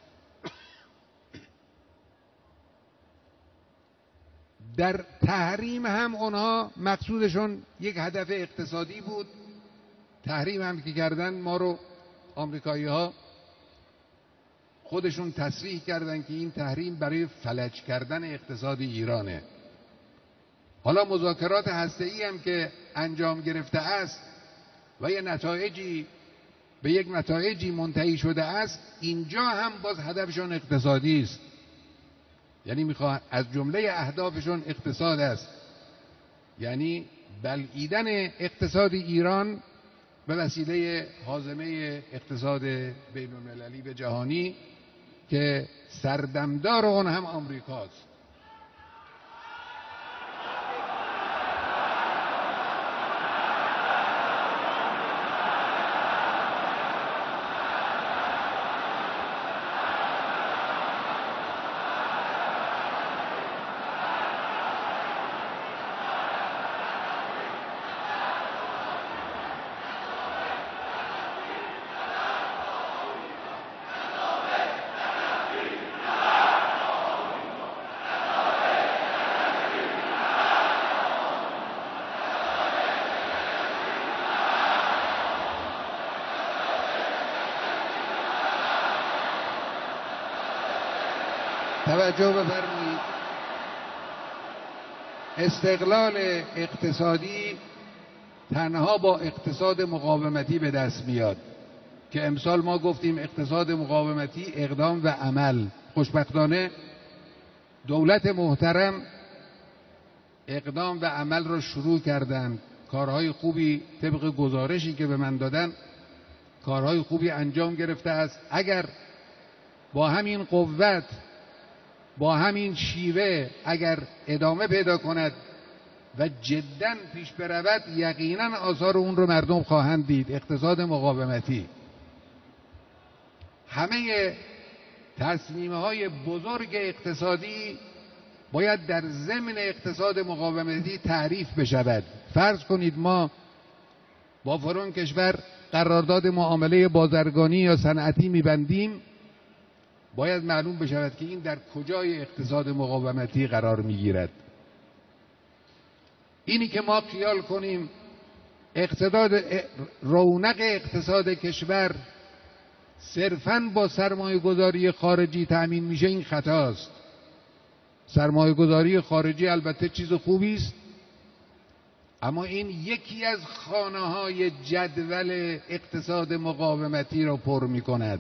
در تحریم هم اونها مقصودشون یک هدف اقتصادی بود. تحریم هم که کردن، ما رو آمریکایی ها خودشون تصریح کردن که این تحریم برای فلج کردن اقتصاد ایرانه. حالا مذاکرات هسته‌ای هم که انجام گرفته است و یه نتایجی به یک نتایجی منتهی شده است، اینجا هم باز هدفشون اقتصادی است. یعنی میخواد از جمله اهدافشون اقتصاد است، یعنی بلعیدن اقتصاد ایران به وسیله هاضمه اقتصاد بین المللی به جهانی که سردمدار اون هم آمریکاست. توجه بفرمایید، استقلال اقتصادی تنها با اقتصاد مقاومتی به دست میاد که امسال ما گفتیم اقتصاد مقاومتی اقدام و عمل. خوشبختانه دولت محترم اقدام و عمل را شروع کردند. کارهای خوبی طبق گزارشی که به من دادن کارهای خوبی انجام گرفته است. اگر با همین قوت، با همین شیوه اگر ادامه پیدا کند و جداً پیش برود، یقیناً آثار اون رو مردم خواهند دید. اقتصاد مقاومتی، همه تصمیم‌های بزرگ اقتصادی باید در ضمن اقتصاد مقاومتی تعریف بشود. فرض کنید ما با فلان کشور قرارداد معامله بازرگانی یا صنعتی می‌بندیم، باید معلوم بشود که این در کجای اقتصاد مقاومتی قرار میگیرد. اینی که ما خیال کنیم اقتصاد رونق اقتصاد کشور صرفاً با سرمایه گذاری خارجی تأمین میشه، این خطاست. سرمایه گذاری خارجی البته چیز خوبی است، اما این یکی از خانه های جدول اقتصاد مقاومتی را پر می کند.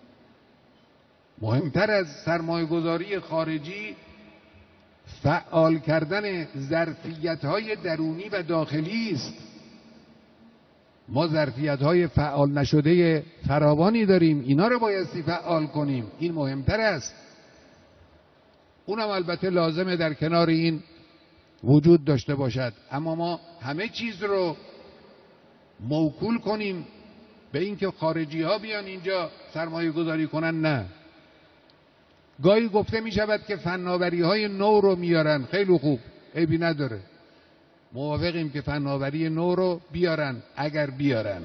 مهمتر از سرمایه گذاری خارجی فعال کردن ظرفیت های درونی و داخلی است. ما ظرفیت های فعال نشده فراوانی داریم، اینا رو بایستی فعال کنیم. این مهمتر است. اونم البته لازمه در کنار این وجود داشته باشد، اما ما همه چیز رو موکول کنیم به اینکه خارجی ها بیان اینجا سرمایه گذاری کنن، نه. گاهی گفته می شود که فناوری های نو رو میارن، خیلی خوب، عیبی نداره، موافقیم که فناوری نو رو بیارن. اگر بیارن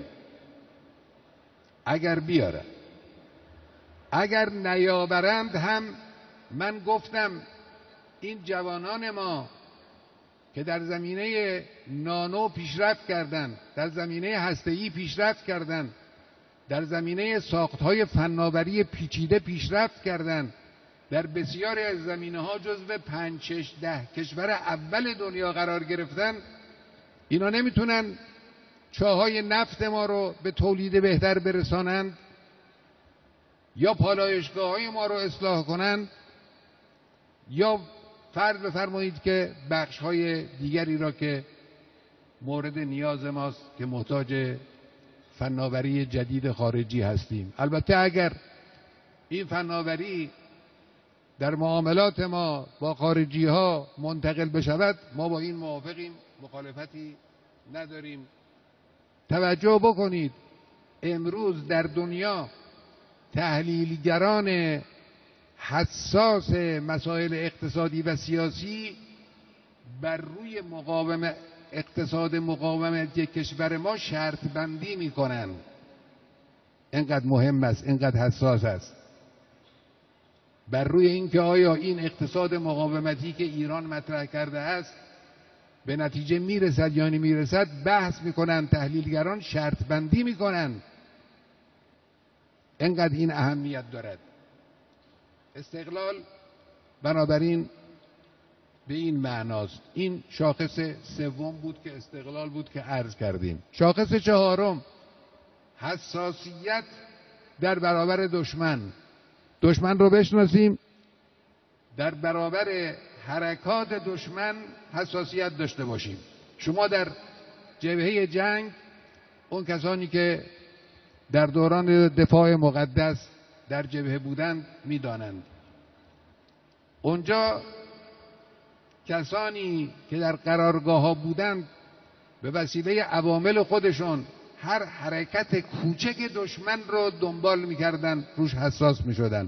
اگر بیارن اگر نیاورند هم، من گفتم این جوانان ما که در زمینه نانو پیشرفت کردند، در زمینه هسته‌ای پیشرفت کردند، در زمینه ساخت‌های فناوری پیچیده پیشرفت کردند، در بسیاری از زمینه‌ها جزو پنج شش ده کشور اول دنیا قرار گرفتن، اینا نمیتونن چاهای نفت ما رو به تولید بهتر برسانند یا پالایشگاه‌های ما رو اصلاح کنند یا فرض بفرمایید که بخش‌های دیگری را که مورد نیاز ماست که محتاج فناوری جدید خارجی هستیم. البته اگر این فناوری در معاملات ما با خارجی ها منتقل بشود، ما با این موافقیم، مخالفتی نداریم. توجه بکنید امروز در دنیا تحلیلگران حساس مسائل اقتصادی و سیاسی بر روی مقاوم اقتصاد مقاومت یک کشور ما شرط بندی میکنن. اینقدر مهم است، اینقدر حساس است، بر روی اینکه آیا این اقتصاد مقاومتی که ایران مطرح کرده است به نتیجه میرسد یا نمیرسد بحث میکنن، تحلیلگران شرط بندی میکنن. اینقدر این اهمیت دارد. استقلال بنابراین به این معناست. این شاخص سوم بود که استقلال بود که عرض کردیم. شاخص چهارم حساسیت در برابر دشمن. دشمن رو بشناسیم، در برابر حرکات دشمن حساسیت داشته باشیم. شما در جبهه جنگ اون کسانی که در دوران دفاع مقدس در جبهه بودند میدانند. اونجا کسانی که در قرارگاه ها بودند به وسیله عوامل خودشون هر حرکت کوچک دشمن رو دنبال میکردن، روش حساس میشدن.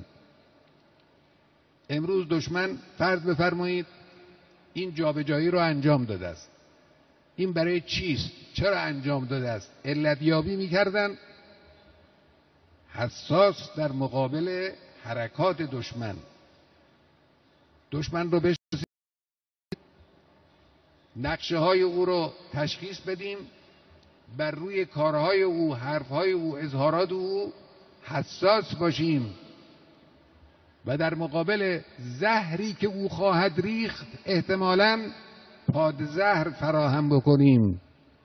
امروز دشمن فرض بفرمایید این جابجایی رو انجام داده است، این برای چیست؟ چرا انجام داده است؟ علتیابی میکردن، حساس در مقابل حرکات دشمن. دشمن رو بشناسیم، نقشه های او رو تشخیص بدیم، بر روی کارهای او، حرفهای او، اظهارات او حساس باشیم و در مقابل زهری که او خواهد ریخت احتمالاً پادزهر فراهم بکنیم.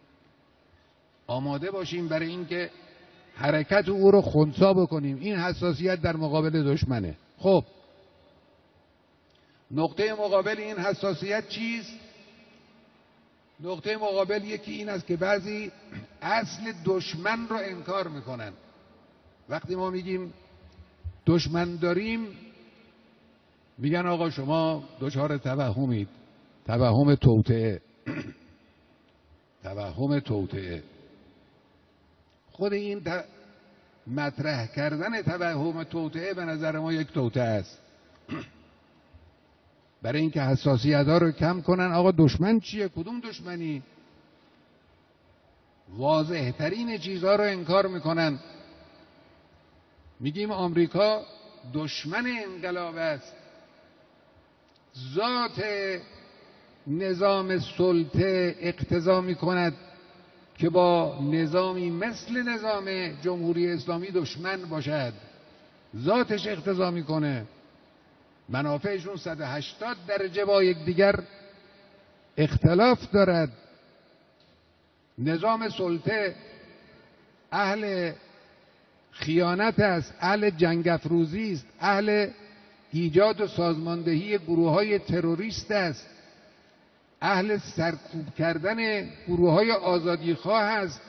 آماده باشیم برای اینکه حرکت او رو خنثی بکنیم. این حساسیت در مقابل دشمنه. خب نقطه مقابل این حساسیت چیست؟ نقطه مقابل یکی این است که بعضی اصل دشمن رو انکار میکنن. وقتی ما میگیم دشمن داریم، میگن آقا شما دچار توهمید، توهم توطئه. توهم توطئه. خود این ت... مطرح کردن توهم توطئه به نظر ما یک توطئه است. برای اینکه حساسیت ها رو کم کنن. آقا دشمن چیه؟ کدوم دشمنی؟ واضح ترین چیزها رو انکار میکنن. میگیم آمریکا دشمن انقلاب است. ذات نظام سلطه اقتضا میکند که با نظامی مثل نظام جمهوری اسلامی دشمن باشد. ذاتش اقتضا میکنه. منافعشون صد و هشتاد درجه با یکدیگر اختلاف دارد. نظام سلطه اهل خیانت است، اهل جنگ افروزی است، اهل ایجاد و سازماندهی گروه‌های تروریست است، اهل سرکوب کردن گروه‌های آزادیخواه است،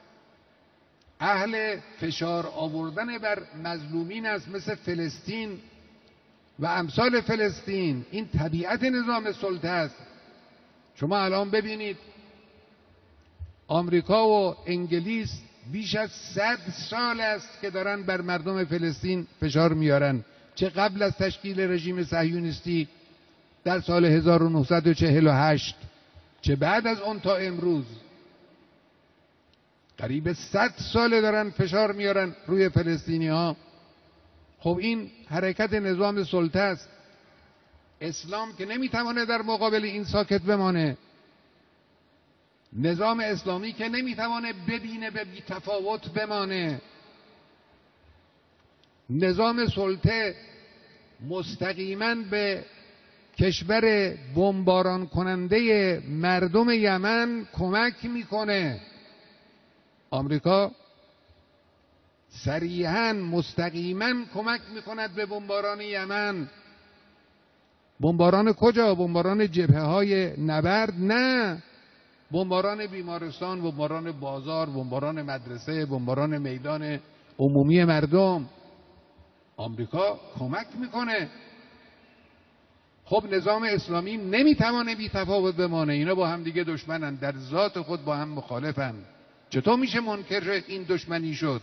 اهل فشار آوردن بر مظلومین است مثل فلسطین و امثال فلسطین. این طبیعت نظام سلطه است. شما الان ببینید آمریکا و انگلیس بیش از صد سال است که دارن بر مردم فلسطین فشار میارن، چه قبل از تشکیل رژیم صهیونیستی در سال هزار و نهصد و چهل و هشت، چه بعد از اون تا امروز. قریب صد سال دارن فشار میارن روی فلسطینی ها. خب این حرکت نظام سلطه است. اسلام که نمیتوانه در مقابل این ساکت بمانه. نظام اسلامی که نمیتوانه ببینه به بی تفاوت بمانه. نظام سلطه مستقیما به کشور بمباران کننده مردم یمن کمک میکنه. آمریکا صریحاً مستقیما کمک میکند به بمباران یمن. بمباران کجا؟ بمباران جبهه های نبرد؟ نه، بمباران بیمارستان، بمباران بازار، بمباران مدرسه، بمباران میدان عمومی مردم. آمریکا کمک میکنه. خب نظام اسلامی نمیتوانه بی تفاوت بمانه. اینا با هم دیگه دشمنن، در ذات خود با هم مخالفن. چطور میشه منکر این دشمنی شد؟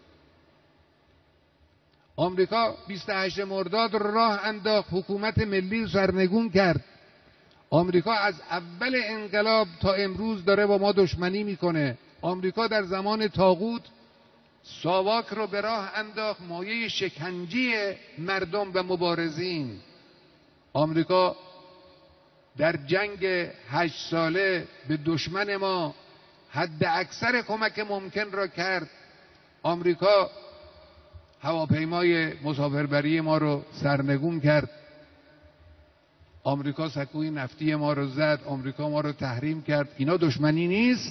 آمریکا بیست و هشتم مرداد راه انداخت، حکومت ملی سرنگون کرد. آمریکا از اول انقلاب تا امروز داره با ما دشمنی میکنه. آمریکا در زمان طاغوت ساواک رو به راه انداخت، مایه شکنجی مردم و مبارزین. آمریکا در جنگ هشت ساله به دشمن ما حد اکثر کمک ممکن را کرد. آمریکا هواپیمای مسافربری ما رو سرنگون کرد. آمریکا سکوی نفتی ما رو زد. آمریکا ما رو تحریم کرد. اینا دشمنی نیست؟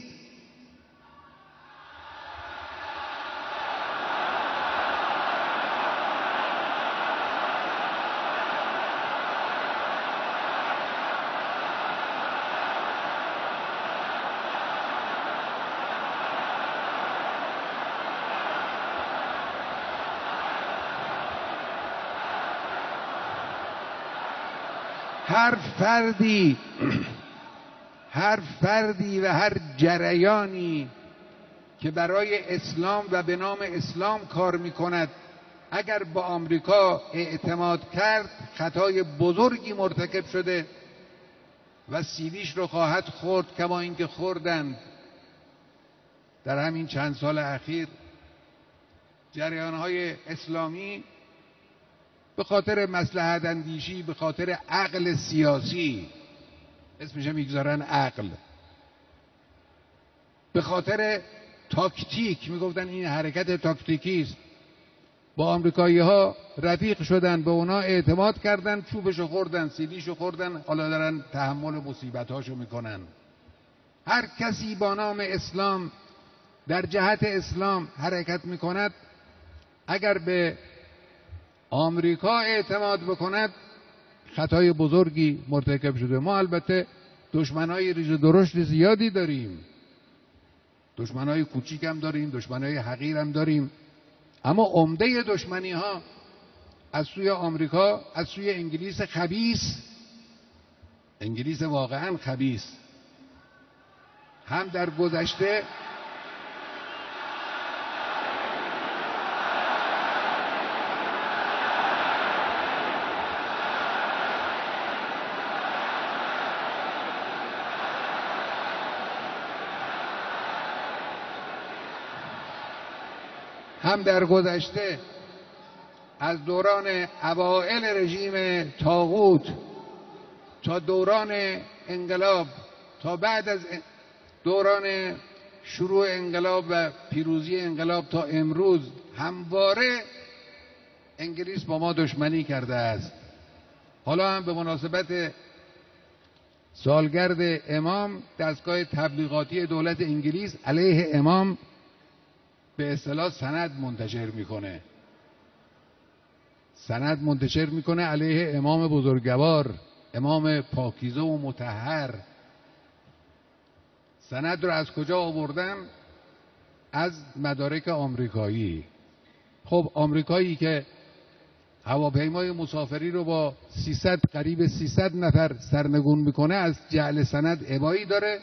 هر فردی هر فردی و هر جریانی که برای اسلام و به نام اسلام کار میکند اگر با آمریکا اعتماد کرد خطای بزرگی مرتکب شده و سیلیش رو خواهد خورد، کما اینکه خوردند. در همین چند سال اخیر جریانهای اسلامی به خاطر مصلحت اندیشی، به خاطر عقل سیاسی، اسمش میگذارن عقل، به خاطر تاکتیک، میگفتن این حرکت تاکتیکی است، با آمریکایی ها رفیق شدن، به اونا اعتماد کردن، چوبشو خوردن، سیلیشو خوردن، حالا دارن تحمل مصیبتاشو میکنن. هر کسی با نام اسلام در جهت اسلام حرکت میکند اگر به آمریکا اعتماد بکند خطای بزرگی مرتکب شده. ما البته دشمنای ریز درشت زیادی داریم، دشمنای کوچیک هم داریم، دشمنای حقیر هم داریم، اما عمده دشمنی ها از سوی آمریکا، از سوی انگلیس خبیث، انگلیس واقعا خبیث، هم در گذشته هم در گذشته از دوران اوائل رژیم طاغوت تا دوران انقلاب تا بعد از دوران شروع انقلاب و پیروزی انقلاب تا امروز همواره انگلیس با ما دشمنی کرده است. حالا هم به مناسبت سالگرد امام دستگاه تبلیغاتی دولت انگلیس علیه امام به اصطلاح سند منتشر میکنه سند منتشر میکنه علیه امام بزرگوار، امام پاکیزه و مطهر. سند رو از کجا آوردن؟ از مدارک آمریکایی. خب آمریکایی که هواپیمای مسافری رو با سیصد قریب سیصد نفر سرنگون میکنه از جعل سند ابایی داره.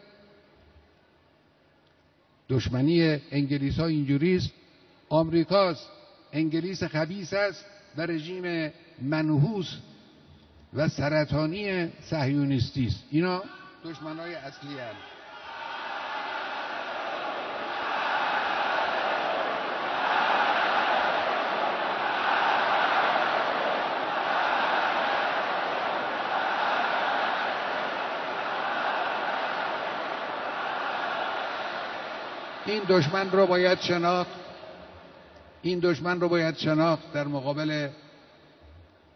دشمنی انگلیس ها اینجوریست. آمریکاست، انگلیس خبیث است و رژیم منحوس و سرطانی صهیونیستی است. اینا دشمنای اصلی هستند. این دشمن رو باید شناخت این دشمن رو باید شناخت در مقابل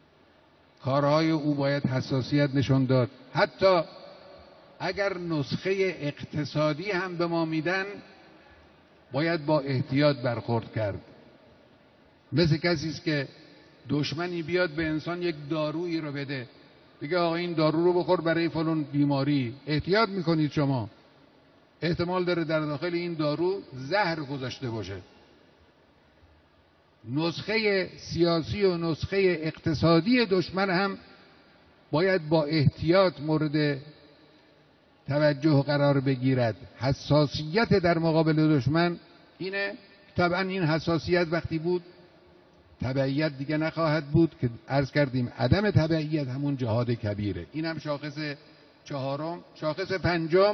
کارهای او باید حساسیت نشان داد. حتی اگر نسخه اقتصادی هم به ما میدن باید با احتیاط برخورد کرد. مثل کسی است که دشمنی بیاد به انسان یک دارویی رو بده، بگه آقا این دارو رو بخور برای فلان بیماری، احتیاط میکنید شما، احتمال داره در داخل این دارو زهر گذاشته باشه. نسخه سیاسی و نسخه اقتصادی دشمن هم باید با احتیاط مورد توجه قرار بگیرد. حساسیت در مقابل دشمن اینه. طبعا این حساسیت وقتی بود تبعیت دیگه نخواهد بود که عرض کردیم عدم تبعیت همون جهاد کبیره. این هم شاخص چهارم. شاخص پنجم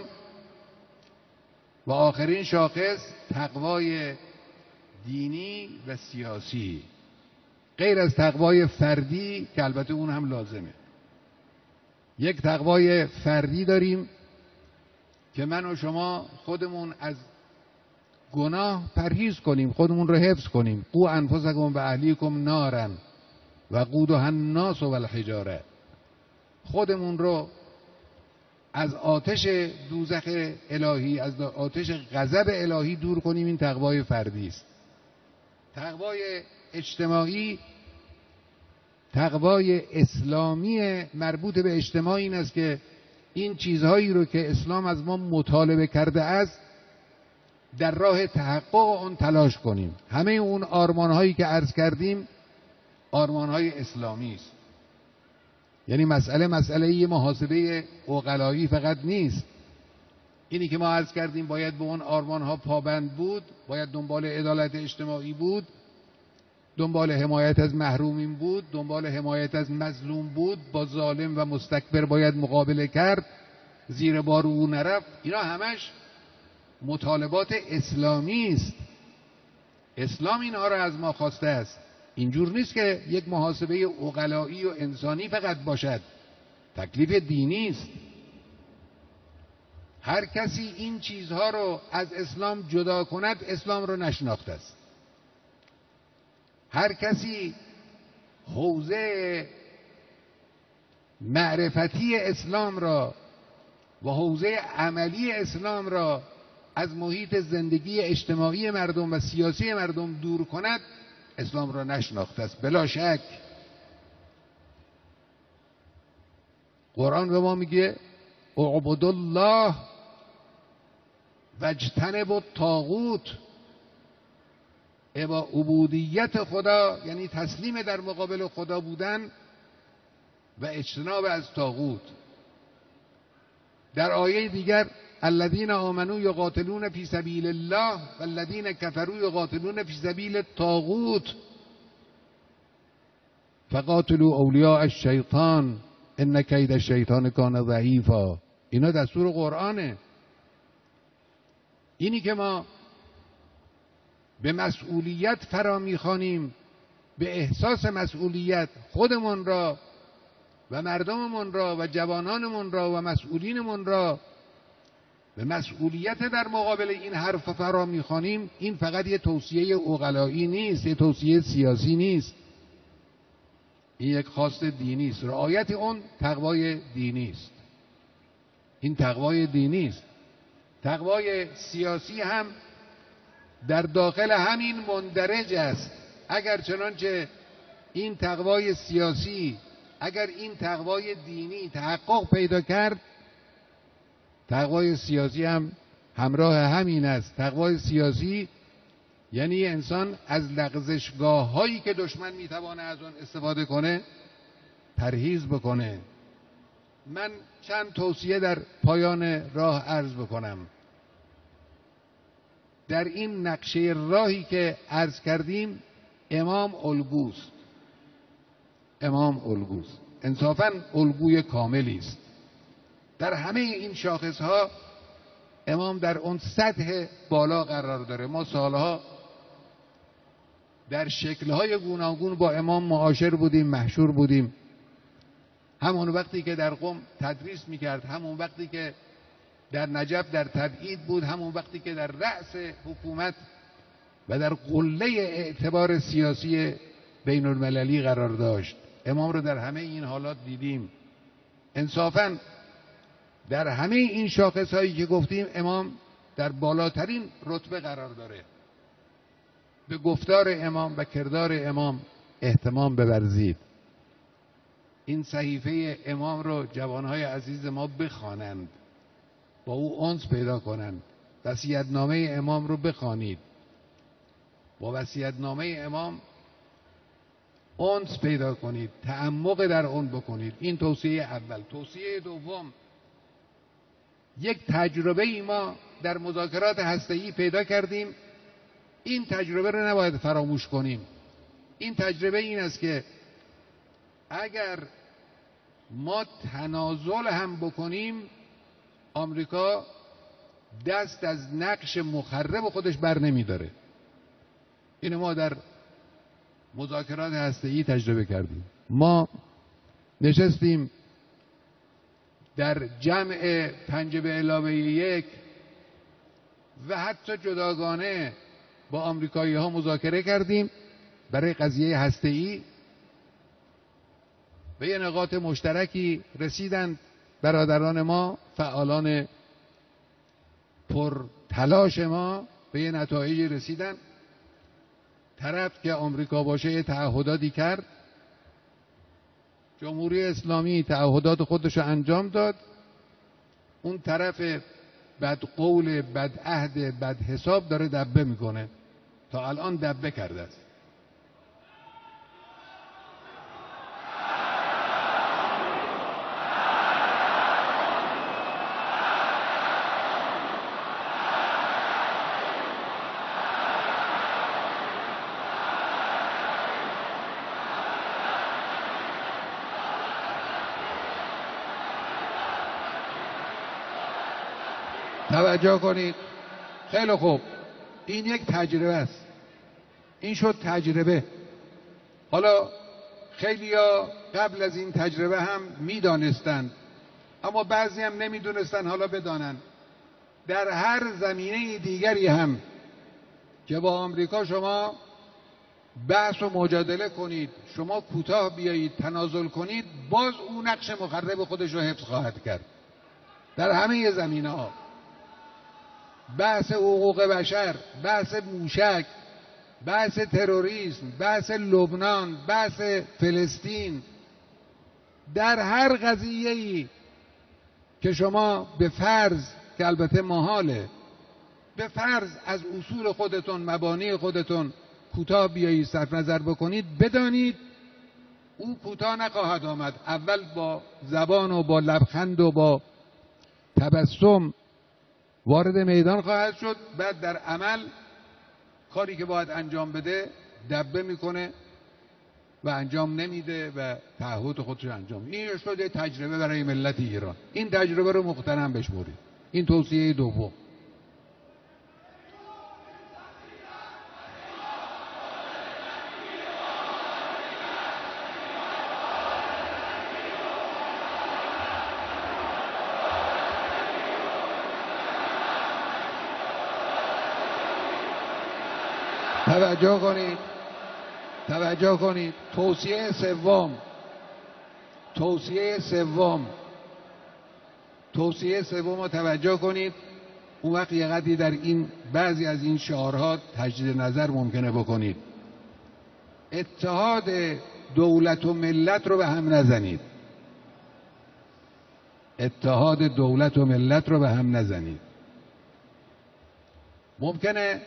و آخرین شاخص تقوای دینی و سیاسی، غیر از تقوای فردی که البته اون هم لازمه. یک تقوای فردی داریم که من و شما خودمون از گناه پرهیز کنیم، خودمون رو حفظ کنیم. قوا انفسکم و اهلیکم نارا وقودها الناس والحجاره. خودمون رو از آتش دوزخ الهی، از آتش غضب الهی دور کنیم. این تقوای فردی است. تقوای اجتماعی، تقوای اسلامی مربوط به اجتماع این است که این چیزهایی رو که اسلام از ما مطالبه کرده است در راه تحقق آن تلاش کنیم. همه اون آرمانهایی که عرض کردیم آرمانهای اسلامی است. یعنی مسئله مسئله محاسبه عقلایی فقط نیست. اینی که ما عرض کردیم باید به اون آرمانها پابند بود، باید دنبال عدالت اجتماعی بود، دنبال حمایت از محرومین بود، دنبال حمایت از مظلوم بود، با ظالم و مستکبر باید مقابله کرد، زیر بار او نرفت. اینا همش مطالبات اسلامی است. اسلام اینها را از ما خواسته است. اینجور نیست که یک محاسبه عقلایی و انسانی فقط باشد، تکلیف دینی است. هر کسی این چیزها رو از اسلام جدا کند اسلام رو نشناخته است. هر کسی حوزه معرفتی اسلام را و حوزه عملی اسلام را از محیط زندگی اجتماعی مردم و سیاسی مردم دور کند اسلام را نشناخته است. بلا شک قرآن به ما میگه اعبد الله واجتنبوا الطاغوت. عبودیت خدا یعنی تسلیم در مقابل خدا بودن و اجتناب از طاغوت. در آیه دیگر الذین آمنوا یقاتلون فی سبیل الله والذین کفروا یقاتلون فی سبیل الطاغوت فقاتلوا اولیاء الشیطان ان کید الشیطان کان ضعیفا. اینا دستور قرآنه. اینی که ما به مسئولیت فرا میخوانیم، به احساس مسئولیت خودمون را و مردممون را و جوانانمون را و مسئولینمون را به مسئولیت در مقابل این حرف فرا میخوانیم، این فقط یه توصیه عقلایی نیست، یه توصیه سیاسی نیست، این یک خواست دینی است. رعایت اون تقوای دینی است. این تقوای دینی است. تقوای سیاسی هم در داخل همین مندرج است. اگر چنانچه این تقوای سیاسی، اگر این تقوای دینی تحقق پیدا کرد، تقوای سیاسی هم همراه همین است. تقوای سیاسی یعنی انسان از لغزشگاه هایی که دشمن میتوانه از آن استفاده کنه پرهیز بکنه. من چند توصیه در پایان راه عرض بکنم. در این نقشه راهی که عرض کردیم امام الگوست. امام الگوست. انصافاً الگوی کاملی است. در همه این شاخص ها امام در اون سطح بالا قرار داره. ما سالها در شکل‌های گوناگون با امام معاشر بودیم، محشور بودیم. همون وقتی که در قم تدریس میکرد، همون وقتی که در نجف در تبعید بود، همون وقتی که در رأس حکومت و در قله اعتبار سیاسی بین المللی قرار داشت. امام رو در همه این حالات دیدیم. انصافاً در همه این شاخصهایی که گفتیم امام در بالاترین رتبه قرار داره. به گفتار امام و کردار امام احترام بورزید. این صحیفه امام رو جوانهای عزیز ما بخوانند، با او انس پیدا کنند. وصیت‌نامه امام رو بخوانید، با وصیت‌نامه امام انس پیدا کنید، تعمق در اون بکنید. این توصیه اول. توصیه دوم، یک تجربه ای ما در مذاکرات هسته‌ای پیدا کردیم. این تجربه رو نباید فراموش کنیم. این تجربه این است که اگر ما تنازل هم بکنیم، آمریکا دست از نقش مخرب خودش بر نمیداره. اینو ما در مذاکرات هسته‌ای تجربه کردیم. ما نشستیم در جمع پنج به علاوه یک و حتی جداگانه با آمریکایی ها مذاکره کردیم برای قضیه هسته‌ای. به یه نقاط مشترکی رسیدند برادران ما، فعالان پر تلاش ما به یه نتایجی رسیدن. طرف که آمریکا باشه یه تعهداتی کرد، جمهوری اسلامی تعهدات خودش رو انجام داد، اون طرف بد قول، بد عهد، بد حساب داره دبه میکنه. تا الان دبه کرده است. توجه کنید. خیلی خوب، این یک تجربه است. این شد تجربه. حالا خیلیا قبل از این تجربه هم میدانستند، اما بعضی هم نمیدونستن. حالا بدانن در هر زمینه دیگری هم که با آمریکا شما بحث و مجادله کنید، شما کوتاه بیایید، تنازل کنید، باز اون نقش مخرب خودش رو حفظ خواهد کرد. در همه زمینه ها، بحث حقوق بشر، بحث موشک، بحث تروریسم، بحث لبنان، بحث فلسطین، در هر قضیه‌ای که شما به فرض که البته محاله، به فرض از اصول خودتون، مبانی خودتون کوتاه بیایید صرف نظر بکنید، بدانید او کوتاه نخواهد آمد. اول با زبان و با لبخند و با تبسم وارد میدان خواهد شد، بعد در عمل کاری که باید انجام بده دبه میکنه و انجام نمیده و تعهد خودش انجام میده. این شده تجربه برای ملت ایران. این تجربه رو مقتنم بشمرید. این توصیه دوم. توجه کنید. توجه کنید. توصیه سوم. توصیه سوم. توصیه سوم رو توجه کنید. اون وقت یه قدری در این بعضی از این شعارها تجدید نظر ممکنه بکنید. اتحاد دولت و ملت رو به هم نزنید. اتحاد دولت و ملت رو به هم نزنید. ممکنه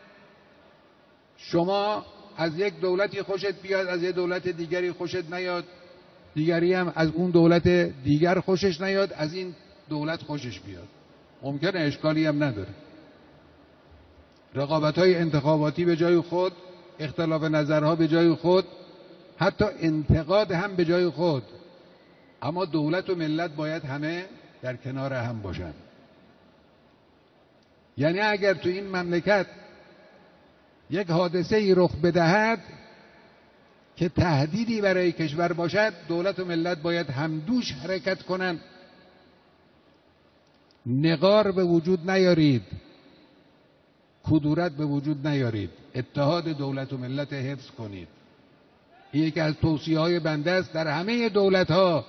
شما از یک دولتی خوشت بیاد، از یک دولت دیگری خوشت نیاد، دیگری هم از اون دولت دیگر خوشش نیاد، از این دولت خوشش بیاد. ممکنه، اشکالی هم نداره. رقابت‌های انتخاباتی به جای خود، اختلاف نظرها به جای خود، حتی انتقاد هم به جای خود، اما دولت و ملت باید همه در کنار هم باشن. یعنی اگر تو این مملکت یک حادثه ای رخ بدهد که تهدیدی برای کشور باشد، دولت و ملت باید همدوش حرکت کنند. نقار به وجود نیارید، کدورت به وجود نیارید. اتحاد دولت و ملت حفظ کنید. این یکی از توصیه های بنده است در همه دولت ها،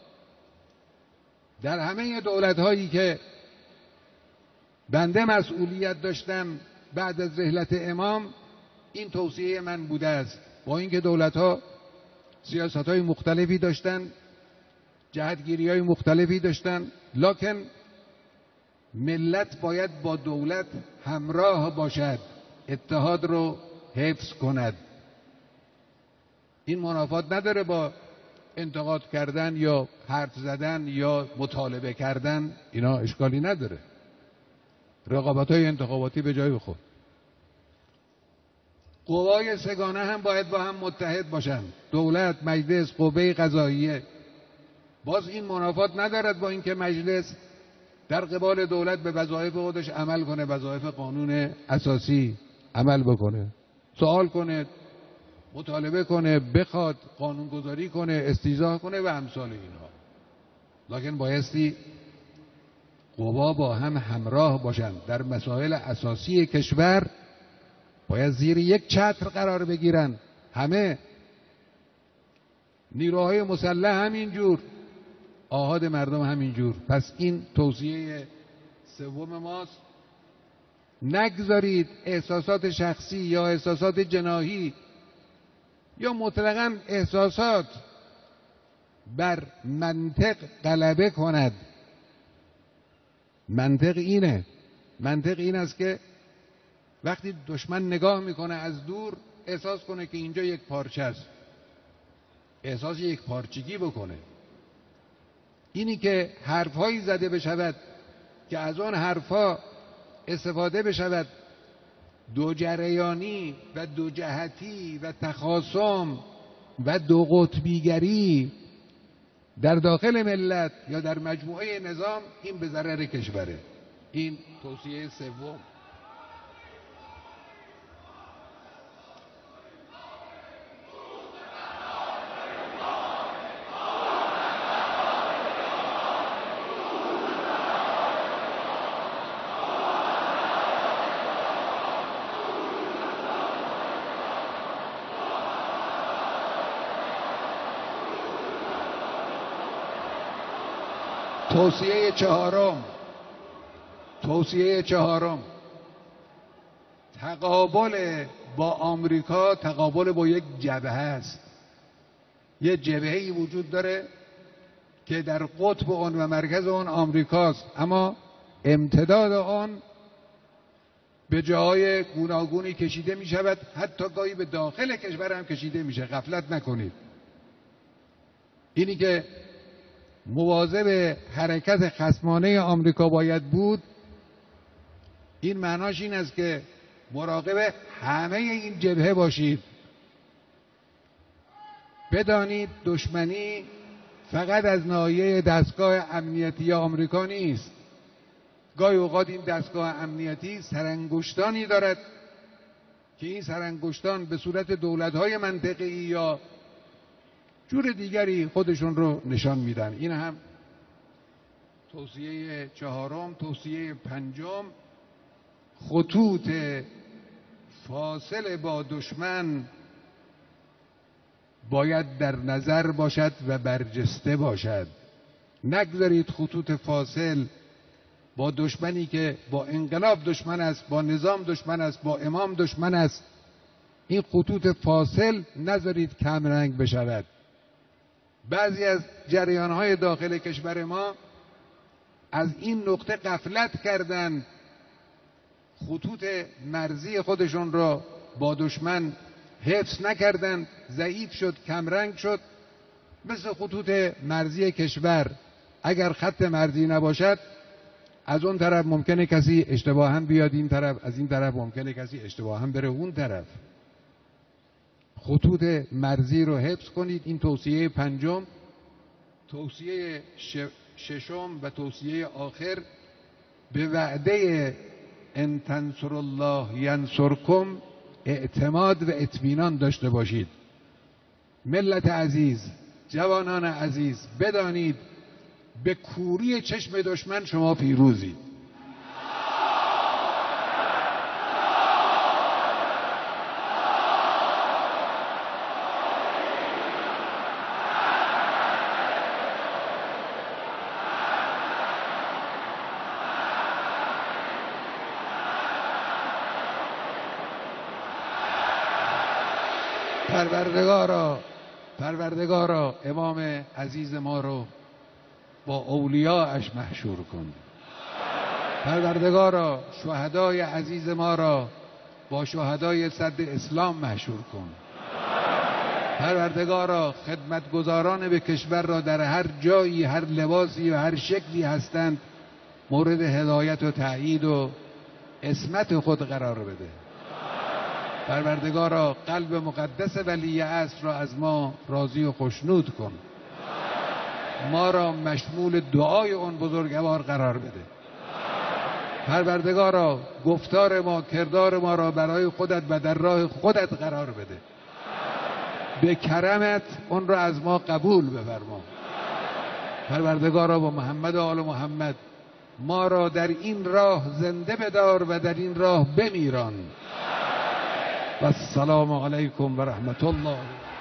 در همه دولت هایی که بنده مسئولیت داشتم بعد از رحلت امام، این توصیه من بوده است. با اینکه دولت ها سیاست های مختلفی داشتن، جهتگیری های مختلفی داشتن، لکن ملت باید با دولت همراه باشد، اتحاد رو حفظ کند. این منافات نداره با انتقاد کردن یا حرف زدن یا مطالبه کردن، اینا اشکالی نداره. رقابت های انتخاباتی به جای خود. قوای سگانه هم باید با هم متحد باشن، دولت، مجلس، قوه قضاییه. باز این منافات ندارد با اینکه مجلس در قبال دولت به وظایف خودش عمل کنه، وظایف قانون اساسی عمل بکنه، سوال کنه، مطالبه کنه، بخواد، قانونگذاری کنه، استیضاح کنه و امثال اینها. لکن بایستی قوا با هم همراه باشند در مسائل اساسی کشور. باید زیر یک چتر قرار بگیرن همه، نیروهای مسلح همینجور، آحاد مردم همینجور. پس این توصیه سوم ماست. نگذارید احساسات شخصی یا احساسات جناحی یا مطلقاً احساسات بر منطق غلبه کند. منطق اینه، منطق این است که وقتی دشمن نگاه میکنه از دور احساس کنه که اینجا یک پارچه است، احساس یک پارچگی بکنه. اینی که حرفهایی زده بشود که از آن حرفها استفاده بشود دو جریانی و دو جهتی و تخاصم و دو قطبیگری در داخل ملت یا در مجموعه نظام، این به ضرر کشوره. این توصیه سوم. توصیه چهارم، توصیه چهارم تقابل با آمریکا، تقابل با یک جبهه است. یک جبهه‌ای وجود داره که در قطب آن و مرکز آن آمریکاست، اما امتداد آن به جای گوناگونی کشیده می شود، حتی گاهی به داخل کشور هم کشیده میشه. غفلت نکنید. اینی که مواظب حرکت خصمانه آمریکا باید بود، این معناش این است که مراقب همه این جبهه باشید. بدانید دشمنی فقط از ناحیه دستگاه امنیتی آمریکا نیست. گاهی اوقات این دستگاه امنیتی سرانگشتانی دارد که این سرانگشتان به صورت دولت‌های منطقه‌ای یا جور دیگری خودشون رو نشان میدن. این هم توصیه چهارم. توصیه پنجم، خطوط فاصله با دشمن باید در نظر باشد و برجسته باشد. نگذارید خطوط فاصل با دشمنی که با انقلاب دشمن است، با نظام دشمن است، با امام دشمن است، این خطوط فاصل نذارید کمرنگ بشود. بعضی از جریان‌های داخل کشور ما از این نقطه غفلت کردند، خطوط مرزی خودشون را با دشمن حفظ نکردند، ضعیف شد، کمرنگ شد. مثل خطوط مرزی کشور، اگر خط مرزی نباشد از اون طرف ممکنه کسی اشتباه هم بیاد این طرف، از این طرف ممکنه کسی اشتباه هم بره اون طرف. خطوط مرزی رو حفظ کنید. این توصیه پنجم. توصیه ششم و توصیه آخر، به وعده ان تنصر الله ینصرکم اعتماد و اطمینان داشته باشید. ملت عزیز، جوانان عزیز، بدانید به کوری چشم دشمن شما پیروزید. پروردگارا پروردگارا امام عزیز ما رو با اولیاءش محشور کن. پروردگارا شهدای عزیز ما را با شهدای صد اسلام محشور کن. پروردگارا خدمتگزاران به کشور را در هر جایی، هر لباسی و هر شکلی هستند مورد هدایت و تأیید و عصمت خود قرار بده. پروردگارا قلب مقدس ولی عصر را از ما راضی و خوشنود کن. ما را مشمول دعای اون بزرگوار قرار بده. پروردگارا گفتار ما، کردار ما را برای خودت و در راه خودت قرار بده. به کرمت اون را از ما قبول بفرما. پروردگارا با محمد و آل محمد ما را در این راه زنده بدار و در این راه بمیران. و السلام علیکم و رحمت الله.